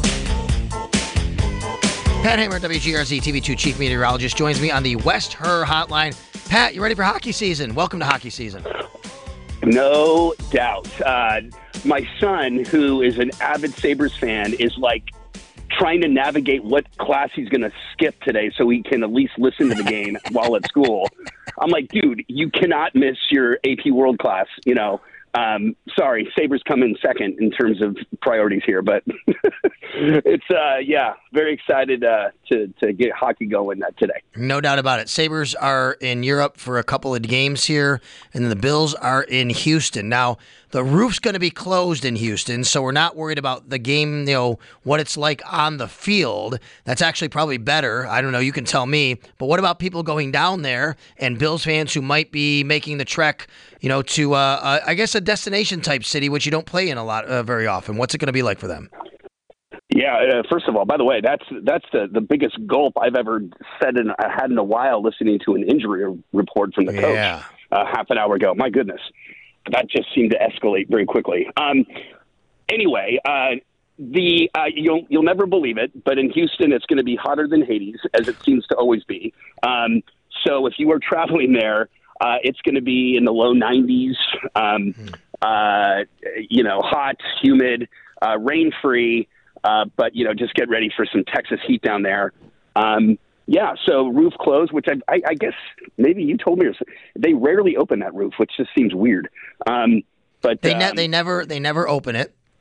Pat Hammer, W G R Z T V two chief meteorologist, joins me on the West Her hotline. Pat, you ready for hockey season? Welcome to hockey season. No doubt. Uh, my son, who is an avid Sabres fan, is like trying to navigate what class he's going to skip today so he can at least listen to the game while at school. I'm like, dude, you cannot miss your A P World class, you know. Um, sorry, Sabres come in second in terms of priorities here, but it's, uh, yeah, very excited uh, to, to get hockey going uh, today. No doubt about it. Sabres are in Europe for a couple of games here, and then the Bills are in Houston. Now, the roof's going to be closed in Houston, so we're not worried about the game, you know, what it's like on the field. That's actually probably better. I don't know. You can tell me. But what about people going down there and Bills fans who might be making the trek, you know, to, uh, uh, I guess, a destination-type city, which you don't play in a lot uh, very often? What's it going to be like for them? Yeah, uh, first of all, by the way, that's that's the, the biggest gulp I've ever said in, I had in a while listening to an injury report from the coach yeah. uh, half an hour ago. My goodness. That just seemed to escalate very quickly. Um, anyway, uh, the uh, you'll you'll never believe it, but in Houston, it's going to be hotter than Hades, as it seems to always be. Um, so if you are traveling there, uh, it's going to be in the low nineties. Um, uh, you know, hot, humid, uh, rain-free. Uh, but you know, just get ready for some Texas heat down there. Um, Yeah, so roof closed, which I, I, I guess maybe you told me, or they rarely open that roof, which just seems weird. Um, but they ne- um, they never they never open it.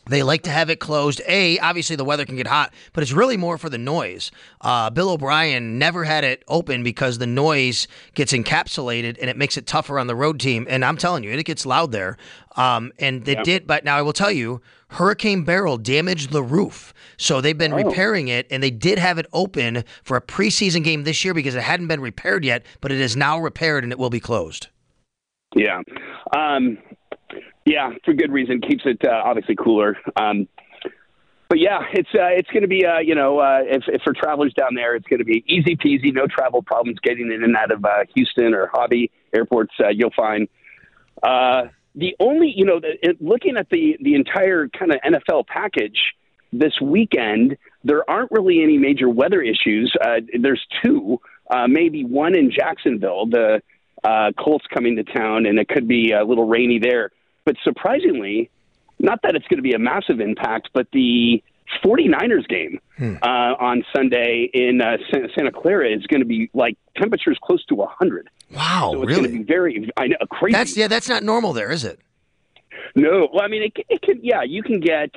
They like to have it closed. A, obviously the weather can get hot, but it's really more for the noise. Uh, Bill O'Brien never had it open because the noise gets encapsulated and it makes it tougher on the road team. And I'm telling you, it gets loud there. Um, and it Yeah. did, but now I will tell you, Hurricane Beryl damaged the roof. So they've been Oh. repairing it, and they did have it open for a preseason game this year because it hadn't been repaired yet, but it is now repaired and it will be closed. Yeah. Um, yeah, for good reason. Keeps it uh, obviously cooler. Um, but yeah, it's uh, it's going to be, uh, you know, uh, if, if for travelers down there, it's going to be easy peasy, no travel problems getting in and out of uh, Houston or Hobby airports. Uh, you'll find. Uh, the only, you know, the, it, looking at the, the entire kind of N F L package this weekend, there aren't really any major weather issues. Uh, there's two, uh, maybe one in Jacksonville, the uh, Colts coming to town, and it could be a little rainy there. But surprisingly, not that it's going to be a massive impact, but the 49ers game hmm. uh, on Sunday in uh, Santa Clara is going to be like temperatures close to one hundred. Wow, so it's really? going to be very I know, crazy. That's yeah, that's not normal there, is it? No, well, I mean, it, it can. Yeah, you can get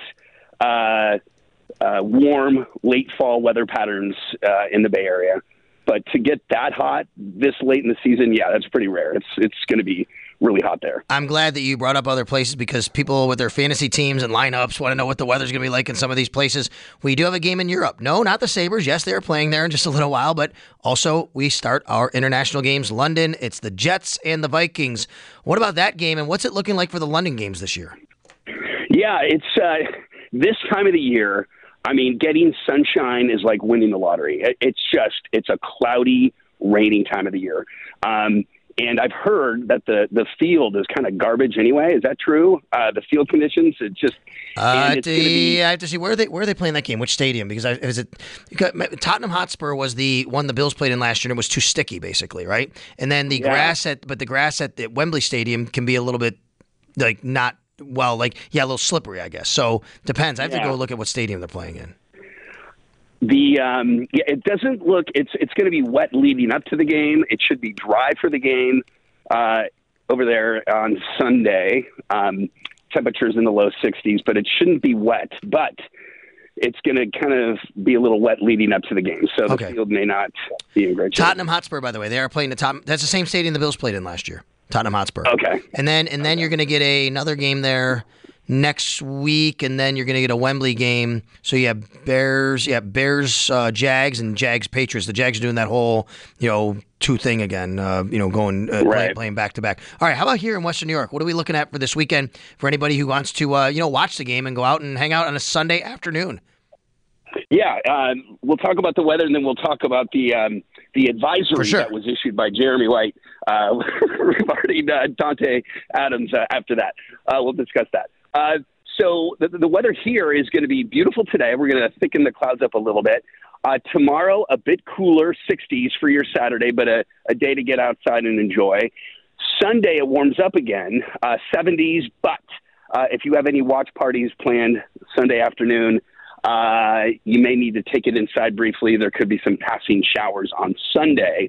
uh, uh, warm late fall weather patterns uh, in the Bay Area, but to get that hot this late in the season, yeah, that's pretty rare. It's it's going to be really hot there. I'm glad that you brought up other places because people with their fantasy teams and lineups want to know what the weather's going to be like in some of these places. We do have a game in Europe. No, not the Sabres. Yes, they are playing there in just a little while, but also we start our international games. London, it's the Jets and the Vikings. What about that game, and what's it looking like for the London games this year? Yeah, it's uh, this time of the year. I mean, getting sunshine is like winning the lottery. It, it's just, it's a cloudy, raining time of the year. Um, And I've heard that the, the field is kind of garbage anyway. Is that true? Uh, the field conditions, it just. Uh, it's the, be, I have to see where are they where are they playing that game? Which stadium? Because I, is it you got, Tottenham Hotspur was the one the Bills played in last year, and it was too sticky, basically, right? And then the Yeah. grass at but the grass at the Wembley Stadium can be a little bit like not well, like yeah, a little slippery, I guess. So depends. I have Yeah. to go look at what stadium they're playing in. The um, yeah, it doesn't look. It's it's going to be wet leading up to the game. It should be dry for the game uh, over there on Sunday. Um, temperatures in the low sixties, but it shouldn't be wet. But it's going to kind of be a little wet leading up to the game, so the Okay. field may not be in great shape. Tottenham Hotspur, by the way, they are playing the top. That's the same stadium the Bills played in last year. Tottenham Hotspur. Okay. And then and then you're going to get a, another game there next week, and then you're going to get a Wembley game. So you have Bears, yeah, Bears, uh, Jags, and Jags Patriots. The Jags are doing that whole, you know, two thing again. Uh, you know, going uh, Right. playing, playing back to back. All right, how about here in Western New York? What are we looking at for this weekend for anybody who wants to, uh, you know, watch the game and go out and hang out on a Sunday afternoon? Yeah, um, we'll talk about the weather, and then we'll talk about the um, the advisory For sure. that was issued by Jeremy White uh, regarding uh, Dante Adams. Uh, after that, uh, we'll discuss that. Uh, so the, the weather here is going to be beautiful today. We're going to thicken the clouds up a little bit. Uh, tomorrow, a bit cooler, sixties for your Saturday, but a, a day to get outside and enjoy. Sunday, it warms up again, uh, seventies, but uh, if you have any watch parties planned Sunday afternoon, Uh, you may need to take it inside briefly. There could be some passing showers on Sunday.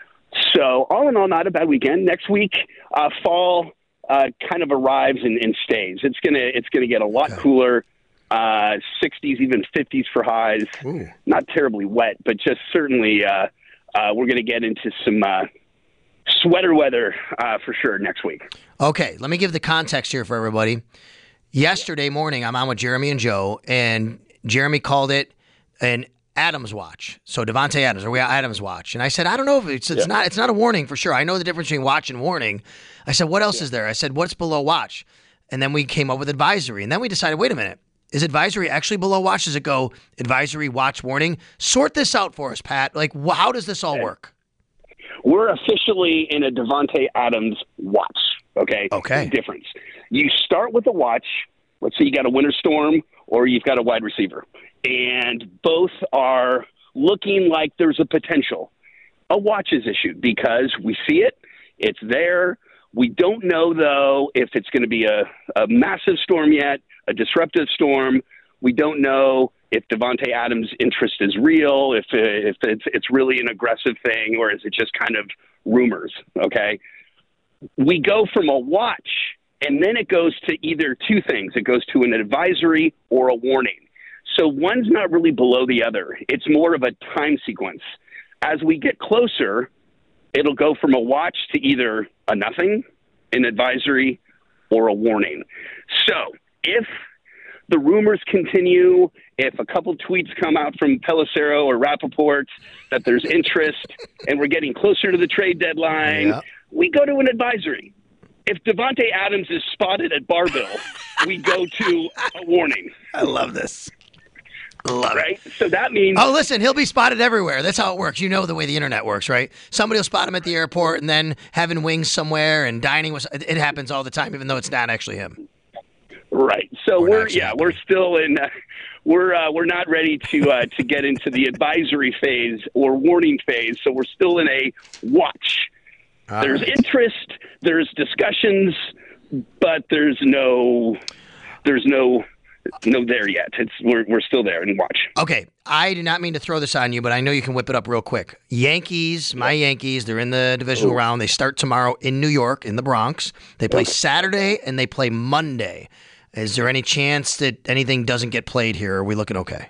So all in all, not a bad weekend. Next week, uh, fall uh, kind of arrives and, and stays. It's gonna it's gonna get a lot Okay. cooler. Uh, sixties, even fifties for highs. Ooh. Not terribly wet, but just certainly uh, uh, we're gonna get into some uh, sweater weather uh, for sure next week. Okay, let me give the context here for everybody. Yesterday morning, I'm on with Jeremy and Joe, and Jeremy called it an Adams watch. So Devontae Adams, or we Adams watch. And I said, I don't know if it's, it's Yeah. not it's not a warning for sure. I know the difference between watch and warning. I said, what else is there? I said, what's below watch? And then we came up with advisory. And then we decided, wait a minute, is advisory actually below watch? Does it go advisory, watch, warning? Sort this out for us, Pat. Like, wh- how does this all work? We're officially in a Devontae Adams watch. Okay. Okay. The difference. You start with a watch. Let's say you got a winter storm or you've got a wide receiver, and both are looking like there's a potential. A watch is issued because we see it. It's there. We don't know, though, if it's going to be a, a massive storm yet, a disruptive storm. We don't know if Devontae Adams' interest is real, if, if it's, it's really an aggressive thing, or is it just kind of rumors, okay? We go from a watch And then it goes to either two things. It goes to an advisory or a warning. So one's not really below the other. It's more of a time sequence. As we get closer, it'll go from a watch to either a nothing, an advisory, or a warning. So if the rumors continue, if a couple tweets come out from Pelissero or Rappaport that there's interest and we're getting closer to the trade deadline, yeah. we go to an advisory. If Devontae Adams is spotted at Barville, we go to a warning. I love this. Love right? It. So that means... Oh, listen, he'll be spotted everywhere. That's how it works. You know the way the internet works, right? Somebody will spot him at the airport and then having wings somewhere and dining with... It happens all the time, even though it's not actually him. Right. So we're, we're yeah, happening. we're still in... Uh, we're uh, we're not ready to uh, to get into the advisory phase or warning phase, so we're still in a watch. All there's right. interest, there's discussions, but there's no... There's no... No, there yet. It's we're we're still there and watch. Okay, I do not mean to throw this on you, but I know you can whip it up real quick. Yankees, my Yankees, they're in the divisional Ooh. round. They start tomorrow in New York, in the Bronx. They play Saturday and they play Monday. Is there any chance that anything doesn't get played here? Are we looking okay?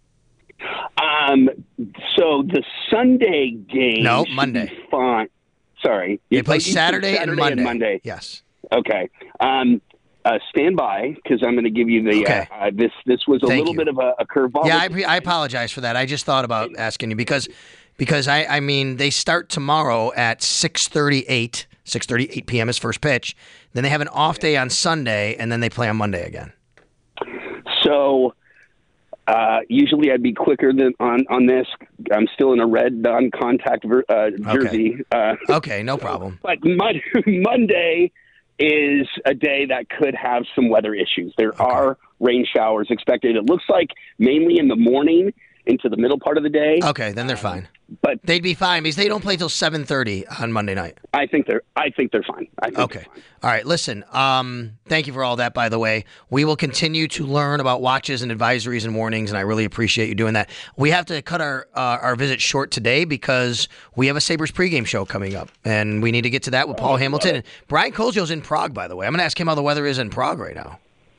Um. So the Sunday game. No, Monday. Fine. Sorry, they play Saturday, Saturday and Monday. and Monday. Yes. Okay. Um. Uh, stand by, because I'm going to give you the. Okay. Uh, uh, this this was a Thank little you. bit of a, a curveball. Yeah, I, I apologize for that. I just thought about asking you because because I, I mean they start tomorrow at six thirty-eight, six thirty-eight p.m. is first pitch. Then they have an off day on Sunday, and then they play on Monday again. So uh, usually I'd be quicker than on, on this. I'm still in a red non-contact ver- uh, jersey. Okay. Uh, okay, no problem. But Mon- Monday. is a day that could have some weather issues. There okay. are rain showers expected. It looks like mainly in the morning into the middle part of the day. Okay, then they're fine. But they'd be fine because they don't play till seven thirty on Monday night. I think they're I think they're fine. I think okay. Fine. All right, listen, um, thank you for all that, by the way. We will continue to learn about watches and advisories and warnings, and I really appreciate you doing that. We have to cut our uh, our visit short today because we have a Sabres pregame show coming up, and we need to get to that with Paul oh, Hamilton. And Brian Kozio's in Prague, by the way. I'm going to ask him how the weather is in Prague right now.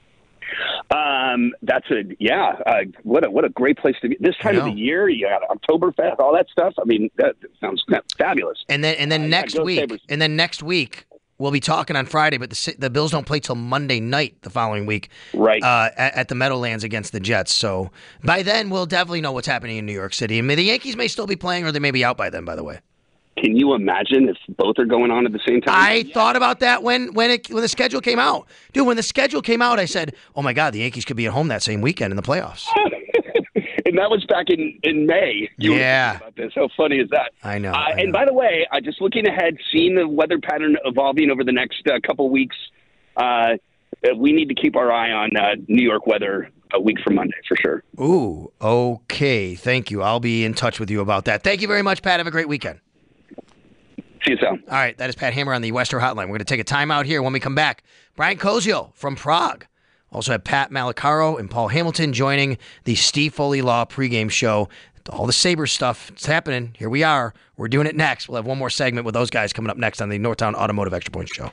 Um, that's a yeah. Uh, what a what a great place to be this time of the year. You got Oktoberfest, all that stuff. I mean, that sounds fabulous. And then and then uh, next yeah, week, Sabres. and then next week we'll be talking on Friday, but the the Bills don't play till Monday night the following week, right? Uh, at, at the Meadowlands against the Jets. So by then we'll definitely know what's happening in New York City. I mean, the Yankees may still be playing, or they may be out by then. By the way. Can you imagine if both are going on at the same time? I yeah. thought about that when when it when the schedule came out. Dude, when the schedule came out, I said, oh, my God, the Yankees could be at home that same weekend in the playoffs. And that was back in, in May. You yeah. were about this. How funny is that? I know. Uh, I know. And by the way, uh, just looking ahead, seeing the weather pattern evolving over the next uh, couple weeks, uh, we need to keep our eye on uh, New York weather a week from Monday for sure. Ooh, okay. Thank you. I'll be in touch with you about that. Thank you very much, Pat. Have a great weekend. See you soon. All right, that is Pat Hammer on the Western Hotline. We're going to take a timeout here. When we come back, Brian Kozio from Prague. Also have Pat Malacaro and Paul Hamilton joining the Steve Foley Law pregame show. All the Sabres stuff, it's happening. Here we are. We're doing it next. We'll have one more segment with those guys coming up next on the Northtown Automotive Extra Point Show.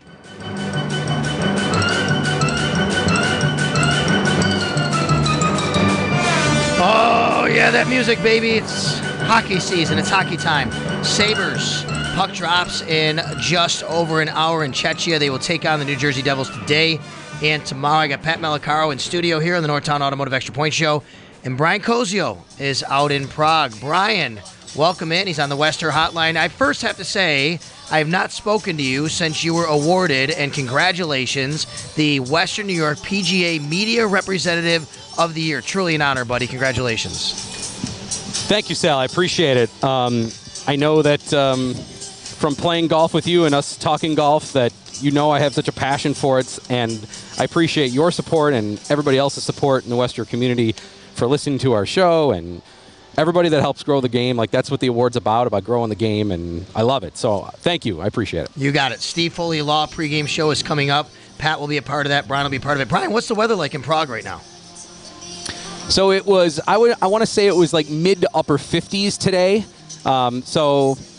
Oh, yeah, that music, baby. It's hockey season. It's hockey time. Sabres. Puck drops in just over an hour in Czechia. They will take on the New Jersey Devils today and tomorrow. I got Pat Malacaro in studio here on the Northtown Automotive Extra Point Show. And Brian Kozio is out in Prague. Brian, welcome in. He's on the Western Hotline. I first have to say, I have not spoken to you since you were awarded, and congratulations, the Western New York P G A Media Representative of the Year. Truly an honor, buddy. Congratulations. Thank you, Sal. I appreciate it. Um, I know that... Um, from playing golf with you and us talking golf that you know I have such a passion for it, and I appreciate your support and everybody else's support in the Western community for listening to our show and everybody that helps grow the game. Like, that's what the award's about, about growing the game, and I love it. So thank you. I appreciate it. You got it. Steve Foley Law pregame show is coming up. Pat will be a part of that. Brian will be part of it. Brian, what's the weather like in Prague right now? So it was, I would, I want to say it was like mid to upper fifties today. Um, so...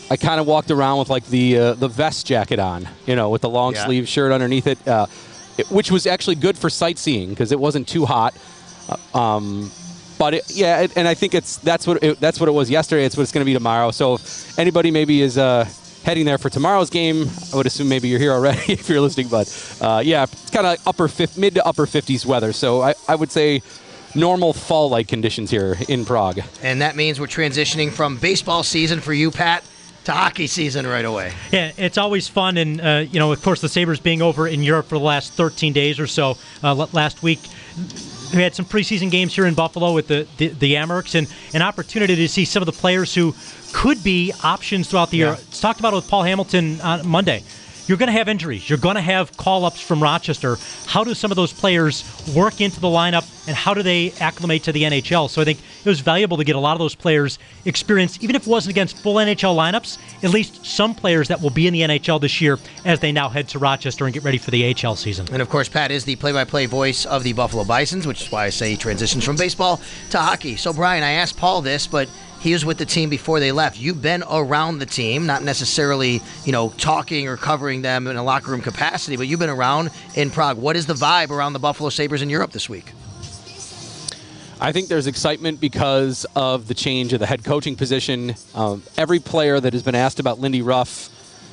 I kind of walked around with like the uh, the vest jacket on, you know, with the long Yeah. sleeve shirt underneath it, uh, it, which was actually good for sightseeing because it wasn't too hot. Uh, um, but it, yeah, it, and I think it's that's what it, that's what it was yesterday. It's what it's going to be tomorrow. So if anybody maybe is uh, heading there for tomorrow's game, I would assume maybe you're here already if you're listening. But uh, yeah, it's kind of upper fifth, mid to upper fifties weather. So I, I would say normal fall-like conditions here in Prague. And that means we're transitioning from baseball season for you, Pat, to hockey season right away. Yeah, it's always fun, and uh, you know, of course, the Sabres being over in Europe for the last thirteen days or so. Uh, last week, we had some preseason games here in Buffalo with the the, the Amerks, and an opportunity to see some of the players who could be options throughout the Yeah. year. It's talked about with Paul Hamilton on Monday. You're going to have injuries. You're going to have call-ups from Rochester. How do some of those players work into the lineup, and how do they acclimate to the N H L? So I think it was valuable to get a lot of those players experience, even if it wasn't against full N H L lineups, at least some players that will be in the N H L this year as they now head to Rochester and get ready for the A H L season. And of course, Pat is the play-by-play voice of the Buffalo Bisons, which is why I say he transitions from baseball to hockey. So, Brian, I asked Paul this, but he was with the team before they left. You've been around the team, not necessarily, you know, talking or covering them in a locker room capacity, but you've been around in Prague. What is the vibe around the Buffalo Sabres in Europe this week? I think there's excitement because of the change of the head coaching position. Um, every player that has been asked about Lindy Ruff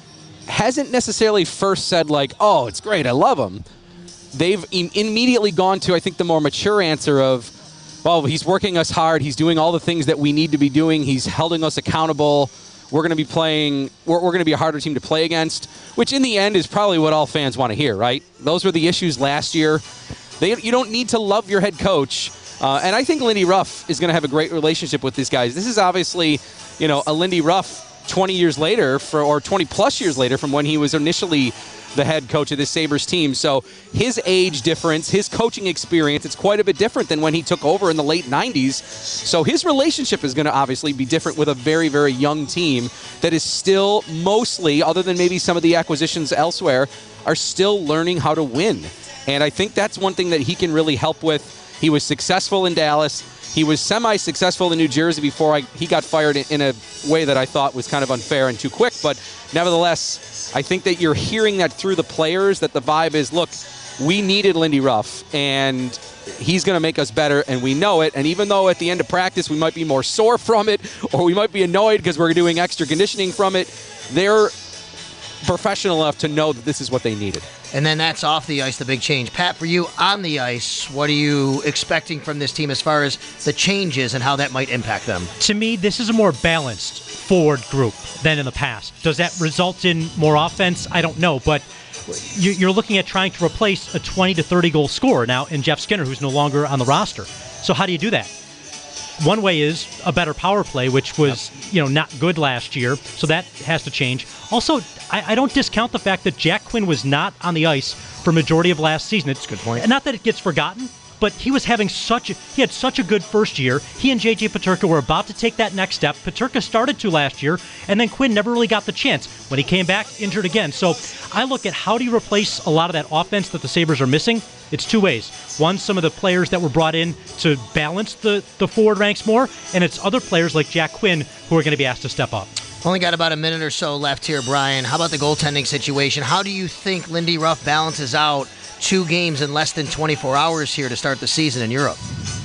hasn't necessarily first said, like, oh, it's great, I love him. They've im- immediately gone to, I think, the more mature answer of, well, he's working us hard. He's doing all the things that we need to be doing. He's holding us accountable. We're going to be playing, we're, we're going to be a harder team to play against, which in the end is probably what all fans want to hear, right? Those were the issues last year. They, you don't need to love your head coach. Uh, and I think Lindy Ruff is going to have a great relationship with these guys. This is obviously, you know, a Lindy Ruff twenty years later, for or twenty plus years later from when he was initially the head coach of this Sabres team. So his age difference, his coaching experience, it's quite a bit different than when he took over in the late nineties. So his relationship is going to obviously be different with a very, very young team that is still mostly, other than maybe some of the acquisitions elsewhere, are still learning how to win. And I think that's one thing that he can really help with. He was successful in Dallas. He was semi-successful in New Jersey before I, he got fired in, in a way that I thought was kind of unfair and too quick. But nevertheless, I think that you're hearing that through the players, that the vibe is, look, we needed Lindy Ruff, and he's going to make us better, and we know it. And even though at the end of practice we might be more sore from it, or we might be annoyed because we're doing extra conditioning from it, they're professional enough to know that this is what they needed. And then that's off the ice, the big change. Pat, for you on the ice, what are you expecting from this team as far as the changes and how that might impact them? To me, this is a more balanced forward group than in the past. Does that result in more offense? I don't know, but you're looking at trying to replace a twenty to thirty goal scorer now in Jeff Skinner, who's no longer on the roster. So how do you do that? One way is a better power play, which was, you know, not good last year, so that has to change. Also, I, I don't discount the fact that Jack Quinn was not on the ice for majority of last season. It's a good point. Not that it gets forgotten, but he was having such a, he had such a good first year. He and J J Peterka were about to take that next step. Peterka started to last year, and then Quinn never really got the chance. When he came back, injured again. So I look at how do you replace a lot of that offense that the Sabres are missing. It's two ways. One, some of the players that were brought in to balance the, the forward ranks more, and it's other players like Jack Quinn who are going to be asked to step up. Only got about a minute or so left here, Brian. How about the goaltending situation? How do you think Lindy Ruff balances out two games in less than twenty-four hours here to start the season in Europe?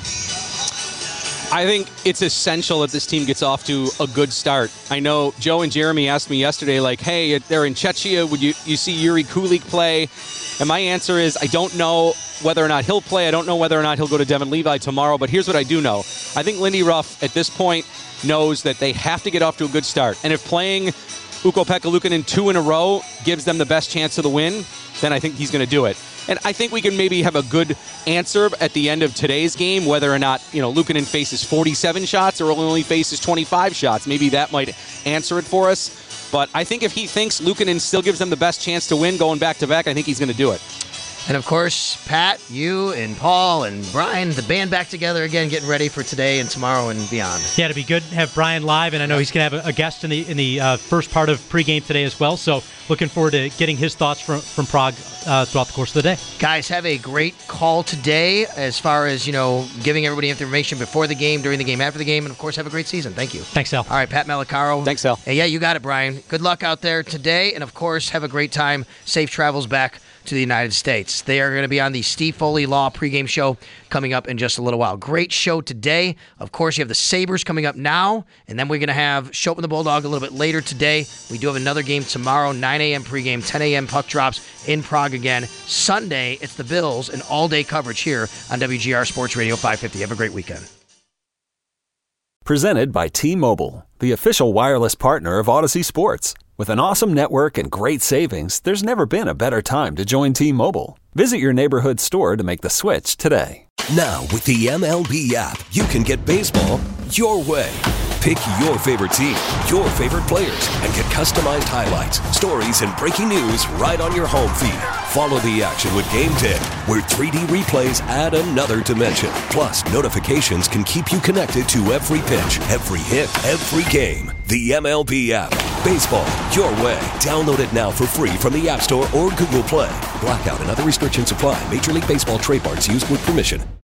I think it's essential that this team gets off to a good start. I know Joe and Jeremy asked me yesterday, like, hey, they're in Czechia. Would you, you see Yuri Kulik play? And my answer is I don't know whether or not he'll play. I don't know whether or not he'll go to Devin Levi tomorrow. But here's what I do know. I think Lindy Ruff, at this point, knows that they have to get off to a good start. And if playing Ukko-Pekka Luukkonen two in a row gives them the best chance of the win, then I think he's going to do it. And I think we can maybe have a good answer at the end of today's game, whether or not, you know, Luukkonen faces forty-seven shots or only faces twenty-five shots. Maybe that might answer it for us. But I think if he thinks Luukkonen still gives them the best chance to win going back-to-back, I think he's going to do it. And, of course, Pat, you and Paul and Brian, the band back together again, getting ready for today and tomorrow and beyond. Yeah, it'd be good to have Brian live, and I know he's going to have a guest in the in the uh, first part of pregame today as well. So looking forward to getting his thoughts from, from Prague uh, throughout the course of the day. Guys, have a great call today as far as, you know, giving everybody information before the game, during the game, after the game, and, of course, have a great season. Thank you. Thanks, Sal. All right, Pat Malacaro. Thanks, Sal. Hey, yeah, you got it, Brian. Good luck out there today, and, of course, have a great time. Safe travels back to the United States. They are going to be on the Steve Foley Law pregame show coming up in just a little while. Great show today. Of course, you have the Sabres coming up now, and then we're going to have Show Up in the Bulldog a little bit later today. We do have another game tomorrow, nine a.m. pregame, ten a.m. puck drops in Prague again. Sunday, it's the Bills, and all-day coverage here on W G R Sports Radio five fifty. Have a great weekend. Presented by T-Mobile, the official wireless partner of Odyssey Sports. With an awesome network and great savings, there's never been a better time to join T-Mobile. Visit your neighborhood store to make the switch today. Now, with the M L B app, you can get baseball your way. Pick your favorite team, your favorite players, and get customized highlights, stories, and breaking news right on your home feed. Follow the action with Game ten, where three D replays add another dimension. Plus, notifications can keep you connected to every pitch, every hit, every game. The M L B app. Baseball your way. Download it now for free from the App Store or Google Play. Blackout and other restrictions apply. Major League Baseball trademarks used with permission.